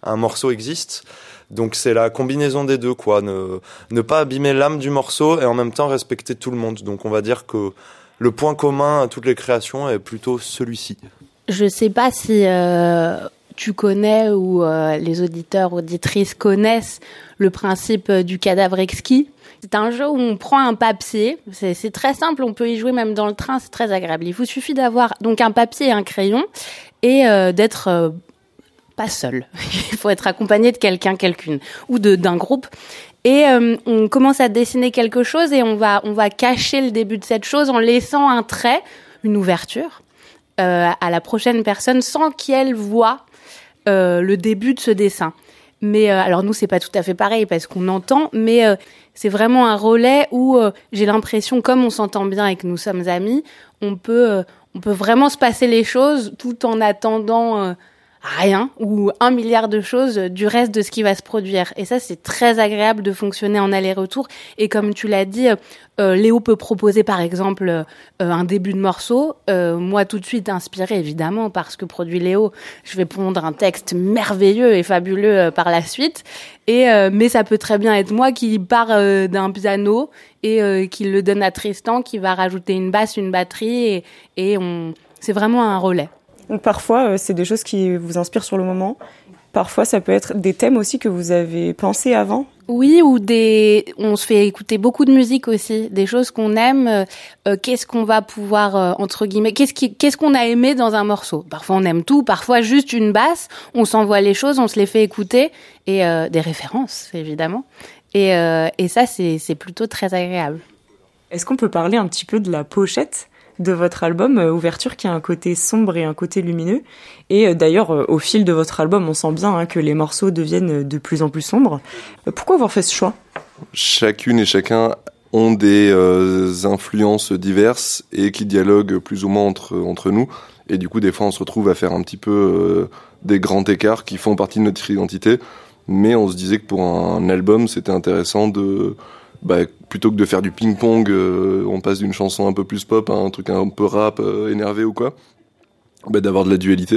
un morceau existe. Donc c'est la combinaison des deux, quoi. Ne, ne pas abîmer l'âme du morceau et en même temps respecter tout le monde. Donc on va dire que le point commun à toutes les créations est plutôt celui-ci. Je sais pas si euh, tu connais ou euh, les auditeurs, auditrices connaissent le principe du cadavre exquis. C'est un jeu où on prend un papier, c'est, c'est très simple, on peut y jouer même dans le train, c'est très agréable. Il vous suffit d'avoir donc un papier et un crayon et euh, d'être euh, pas seul. Il faut être accompagné de quelqu'un, quelqu'une, ou de, d'un groupe. Et euh, on commence à dessiner quelque chose et on va, on va cacher le début de cette chose en laissant un trait, une ouverture, euh, à la prochaine personne sans qu'elle voie euh, le début de ce dessin. Mais euh, alors nous c'est pas tout à fait pareil parce qu'on entend, mais euh, c'est vraiment un relais où euh, j'ai l'impression, comme on s'entend bien et que nous sommes amis, on peut euh, on peut vraiment se passer les choses tout en attendant euh, rien ou un milliard de choses du reste de ce qui va se produire. Et ça c'est très agréable de fonctionner en aller-retour. Et comme tu l'as dit, euh, Léo peut proposer par exemple euh, un début de morceau. Euh, moi tout de suite inspirée évidemment par ce que produit Léo, je vais pondre un texte merveilleux et fabuleux euh, par la suite. Et euh, mais ça peut très bien être moi qui part euh, d'un piano et euh, qui le donne à Tristan, qui va rajouter une basse, une batterie et, et on c'est vraiment un relais. Donc parfois, euh, c'est des choses qui vous inspirent sur le moment. Parfois, ça peut être des thèmes aussi que vous avez pensés avant. Oui, ou des. On se fait écouter beaucoup de musique aussi, des choses qu'on aime. Euh, qu'est-ce qu'on va pouvoir euh, entre guillemets, qu'est-ce qui, qu'est-ce qu'on a aimé dans un morceau. Parfois, on aime tout. Parfois, juste une basse. On s'envoie les choses, on se les fait écouter et euh, des références évidemment. Et euh, et ça, c'est c'est plutôt très agréable. Est-ce qu'on peut parler un petit peu de la pochette de votre album euh, Ouverture, qui a un côté sombre et un côté lumineux. Et euh, d'ailleurs, euh, au fil de votre album, on sent bien hein, que les morceaux deviennent de plus en plus sombres. Euh, pourquoi avoir fait ce choix ? Chacune et chacun ont des euh, influences diverses et qui dialoguent plus ou moins entre, entre nous. Et du coup, des fois, on se retrouve à faire un petit peu euh, des grands écarts qui font partie de notre identité. Mais on se disait que pour un album, c'était intéressant de... Bah, plutôt que de faire du ping-pong, euh, on passe d'une chanson un peu plus pop à un truc un peu rap, euh, énervé ou quoi, bah, d'avoir de la dualité.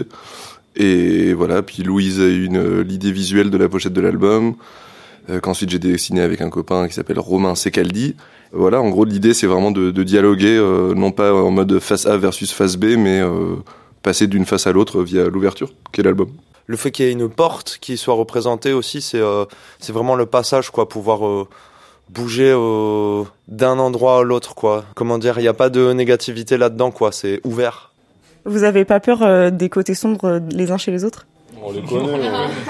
Et voilà, puis Louise a eu une, l'idée visuelle de la pochette de l'album, euh, qu'ensuite j'ai dessiné avec un copain qui s'appelle Romain Secaldi. Voilà, en gros, l'idée c'est vraiment de, de dialoguer, euh, non pas en mode face A versus face B, mais euh, passer d'une face à l'autre via l'ouverture, qui est l'album. Le fait qu'il y ait une porte qui soit représentée aussi, c'est, euh, c'est vraiment le passage, quoi, pouvoir... Euh bouger euh, d'un endroit à l'autre, quoi. Comment dire, il n'y a pas de négativité là-dedans, quoi. C'est ouvert. Vous avez pas peur euh, des côtés sombres les uns chez les autres ? On les connaît.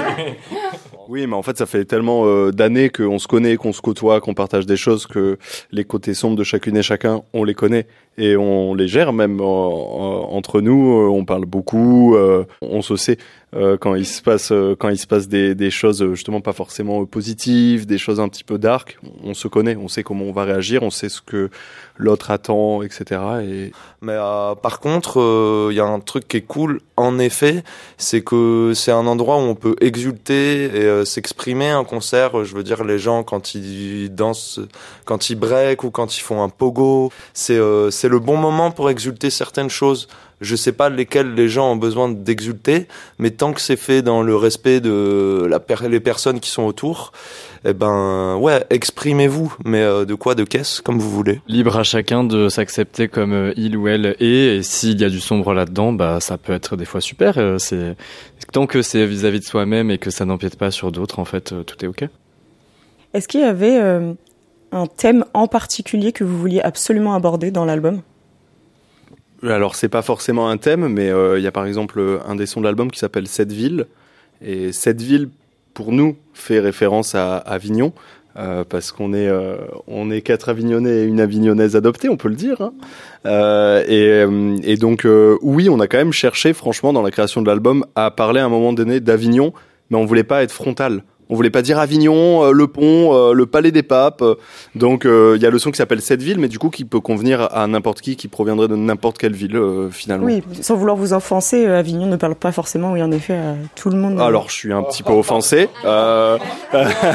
Oui, mais en fait, ça fait tellement euh, d'années qu'on se connaît, qu'on se côtoie, qu'on partage des choses, que les côtés sombres de chacune et chacun, on les connaît et on les gère même en, en, entre nous. Euh, on parle beaucoup, euh, on se sait euh, quand il se passe euh, quand il se passe des, des choses justement pas forcément positives, des choses un petit peu dark. On se connaît, on sait comment on va réagir, on sait ce que l'autre attend, et cetera. Et... Mais euh, par contre, il euh, y a un truc qui est cool, en effet, c'est que c'est un endroit où on peut exulter et euh, s'exprimer. Un concert, je veux dire, les gens quand ils dansent, quand ils break ou quand ils font un pogo, c'est euh, c'est le bon moment pour exulter certaines choses. Je sais pas lesquelles les gens ont besoin d'exulter, mais tant que c'est fait dans le respect de la per- les personnes qui sont autour, eh ben ouais, exprimez-vous, mais euh, de quoi, de qu'est-ce, comme vous voulez. Libre à chacun de s'accepter comme euh, il ou elle est, et s'il y a du sombre là-dedans, bah ça peut être des fois super. Euh, c'est tant que c'est vis-à-vis de soi-même et que ça n'empiète pas sur d'autres, en fait, euh, tout est ok. Est-ce qu'il y avait euh, un thème en particulier que vous vouliez absolument aborder dans l'album ? Alors, c'est pas forcément un thème, mais il euh, y a par exemple un des sons de l'album qui s'appelle Cette ville. Et cette ville, pour nous, fait référence à Avignon, euh, parce qu'on est, euh, on est quatre Avignonnais et une Avignonnaise adoptée, on peut le dire. Hein. Euh, et, et donc, euh, oui, on a quand même cherché, franchement, dans la création de l'album, à parler à un moment donné d'Avignon, mais on voulait pas être frontal. On voulait pas dire Avignon, euh, le pont, euh, le palais des papes. Donc il euh, y a le son qui s'appelle Cette ville, mais du coup qui peut convenir à n'importe qui, qui proviendrait de n'importe quelle ville euh, finalement. Oui, sans vouloir vous offenser, euh, Avignon ne parle pas forcément, oui en effet, à tout le monde. Alors je suis un petit peu offensé. Euh...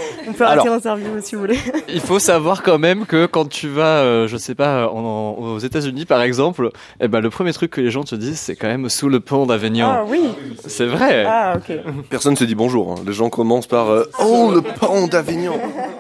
On peut arrêter l'interview si vous voulez. Il faut savoir quand même que quand tu vas, euh, je sais pas, en, en, aux États-Unis par exemple, eh ben le premier truc que les gens te disent, c'est quand même sous le pont d'Avignon. Ah oui. C'est vrai. Ah ok. Personne se dit bonjour. Hein. Les gens commencent par euh, oh le pont d'Avignon.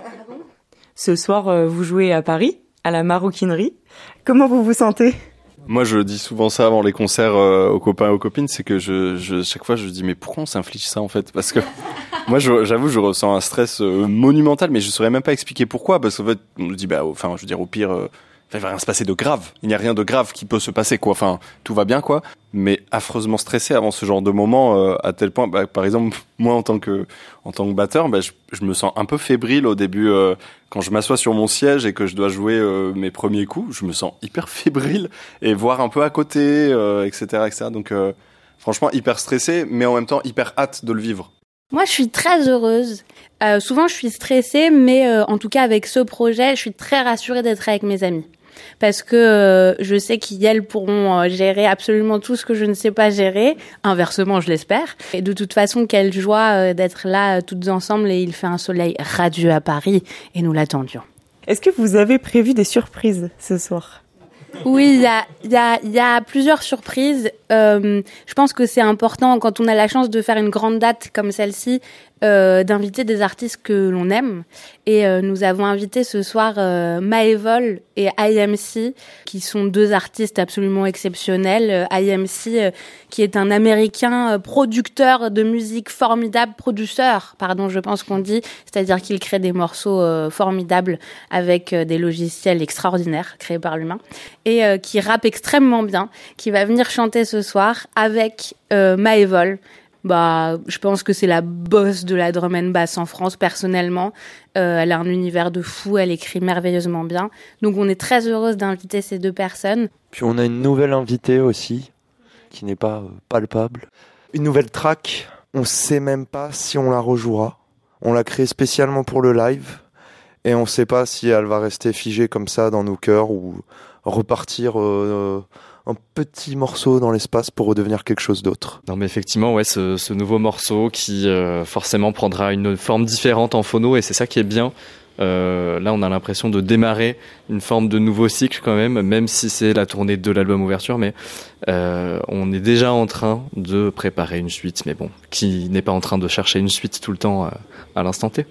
Ce soir, euh, vous jouez à Paris, à la Maroquinerie. Comment vous vous sentez ? Moi, je dis souvent ça avant les concerts euh, aux copains et aux copines, c'est que je, je, chaque fois, je dis mais pourquoi on s'inflige ça en fait ? Parce que moi, je, j'avoue, je ressens un stress euh, monumental, mais je saurais même pas expliquer pourquoi. Parce qu'en fait, on me dit bah, enfin, je veux dire, au pire, euh, il va rien se passer de grave. Il n'y a rien de grave qui peut se passer, quoi. Enfin, tout va bien, quoi. Mais affreusement stressé avant ce genre de moment, euh, à tel point, bah, par exemple, moi en tant que en tant que batteur, bah, je, je me sens un peu fébrile au début euh, quand je m'assois sur mon siège et que je dois jouer euh, mes premiers coups. Je me sens hyper fébrile et voir un peu à côté, euh, et cetera, et cetera. Donc, euh, franchement, hyper stressé, mais en même temps hyper hâte de le vivre. Moi, je suis très heureuse. Euh, souvent, je suis stressée, mais euh, en tout cas, avec ce projet, je suis très rassurée d'être avec mes amis. Parce que euh, je sais qu'elles pourront euh, gérer absolument tout ce que je ne sais pas gérer. Inversement, je l'espère. Et de toute façon, quelle joie euh, d'être là euh, toutes ensemble. Et il fait un soleil radieux à Paris et nous l'attendions. Est-ce que vous avez prévu des surprises ce soir ? Oui, il y a, il y a, il y a plusieurs surprises. Euh, je pense que c'est important quand on a la chance de faire une grande date comme celle-ci, euh, d'inviter des artistes que l'on aime. Et euh, nous avons invité ce soir euh, Maevol et I M C, qui sont deux artistes absolument exceptionnels. I M C, euh, qui est un Américain euh, producteur de musique formidable, produceur, pardon, je pense qu'on dit, c'est-à-dire qu'il crée des morceaux euh, formidables avec euh, des logiciels extraordinaires créés par l'humain, et euh, qui rappe extrêmement bien, qui va venir chanter ce soir avec euh, Maevol. Bah, je pense que c'est la boss de la drum and bass en France, personnellement. Euh, elle a un univers de fou, elle écrit merveilleusement bien. Donc on est très heureuse d'inviter ces deux personnes. Puis on a une nouvelle invitée aussi, qui n'est pas euh, palpable. Une nouvelle track, on sait même pas si on la rejouera. On l'a créée spécialement pour le live, et on sait pas si elle va rester figée comme ça dans nos cœurs, ou repartir... Euh, un petit morceau dans l'espace pour redevenir quelque chose d'autre. Non mais effectivement, ouais, ce, ce nouveau morceau qui euh, forcément prendra une forme différente en phono, et c'est ça qui est bien. Euh, là, on a l'impression de démarrer une forme de nouveau cycle quand même, même si c'est la tournée de l'album ouverture, mais euh, on est déjà en train de préparer une suite, mais bon, qui n'est pas en train de chercher une suite tout le temps euh, à l'instant T.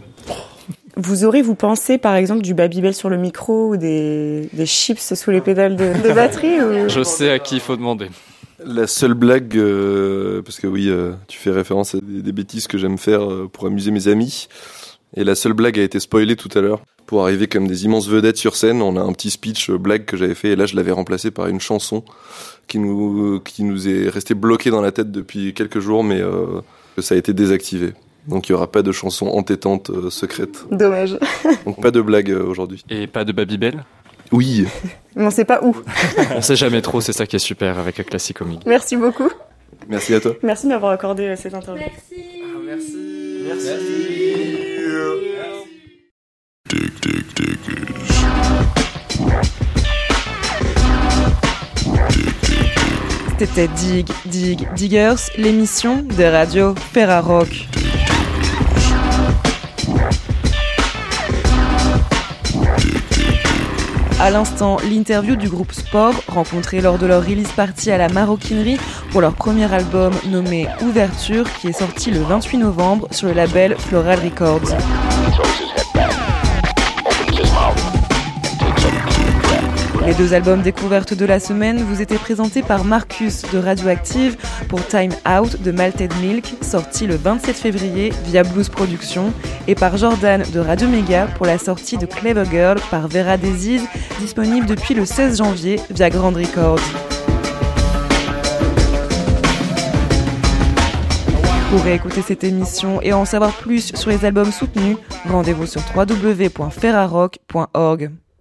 Vous aurez, vous pensé, par exemple, du Babybel sur le micro ou des, des chips sous les pédales de, de batterie ou... Je sais à qui il faut demander. La seule blague, euh, parce que oui, euh, tu fais référence à des, des bêtises que j'aime faire euh, pour amuser mes amis, et la seule blague a été spoilée tout à l'heure. Pour arriver comme des immenses vedettes sur scène, on a un petit speech euh, blague que j'avais fait, et là je l'avais remplacé par une chanson qui nous, qui nous est restée bloquée dans la tête depuis quelques jours, mais euh, ça a été désactivé. Donc il n'y aura pas de chanson entêtante euh, secrète. Dommage. Donc pas de blague euh, aujourd'hui. Et pas de Babybel ? Oui. Mais on sait pas où. On sait jamais trop, c'est ça qui est super avec un classique comique. Merci beaucoup. Merci à toi. Merci de m'avoir accordé euh, cette interview. Merci. Ah, merci. Merci. Dig, dig, dig. C'était Dig, Dig, Diggers, l'émission de Radio Ferrarock. À l'instant, l'interview du groupe Sport, rencontré lors de leur release party à la Maroquinerie pour leur premier album nommé Ouverture, qui est sorti le vingt-huit novembre sur le label Floral Records. Les deux albums découvertes de la semaine vous étaient présentés par Marcus de Radioactive pour Time Out de Malted Milk, sorti le vingt-sept février via Blues Productions, et par Jordan de Radio Méga pour la sortie de Clever Girl par Vera Disease, disponible depuis le seize janvier via Grand Records. Pour réécouter cette émission et en savoir plus sur les albums soutenus, rendez-vous sur w w w point ferrarock point org.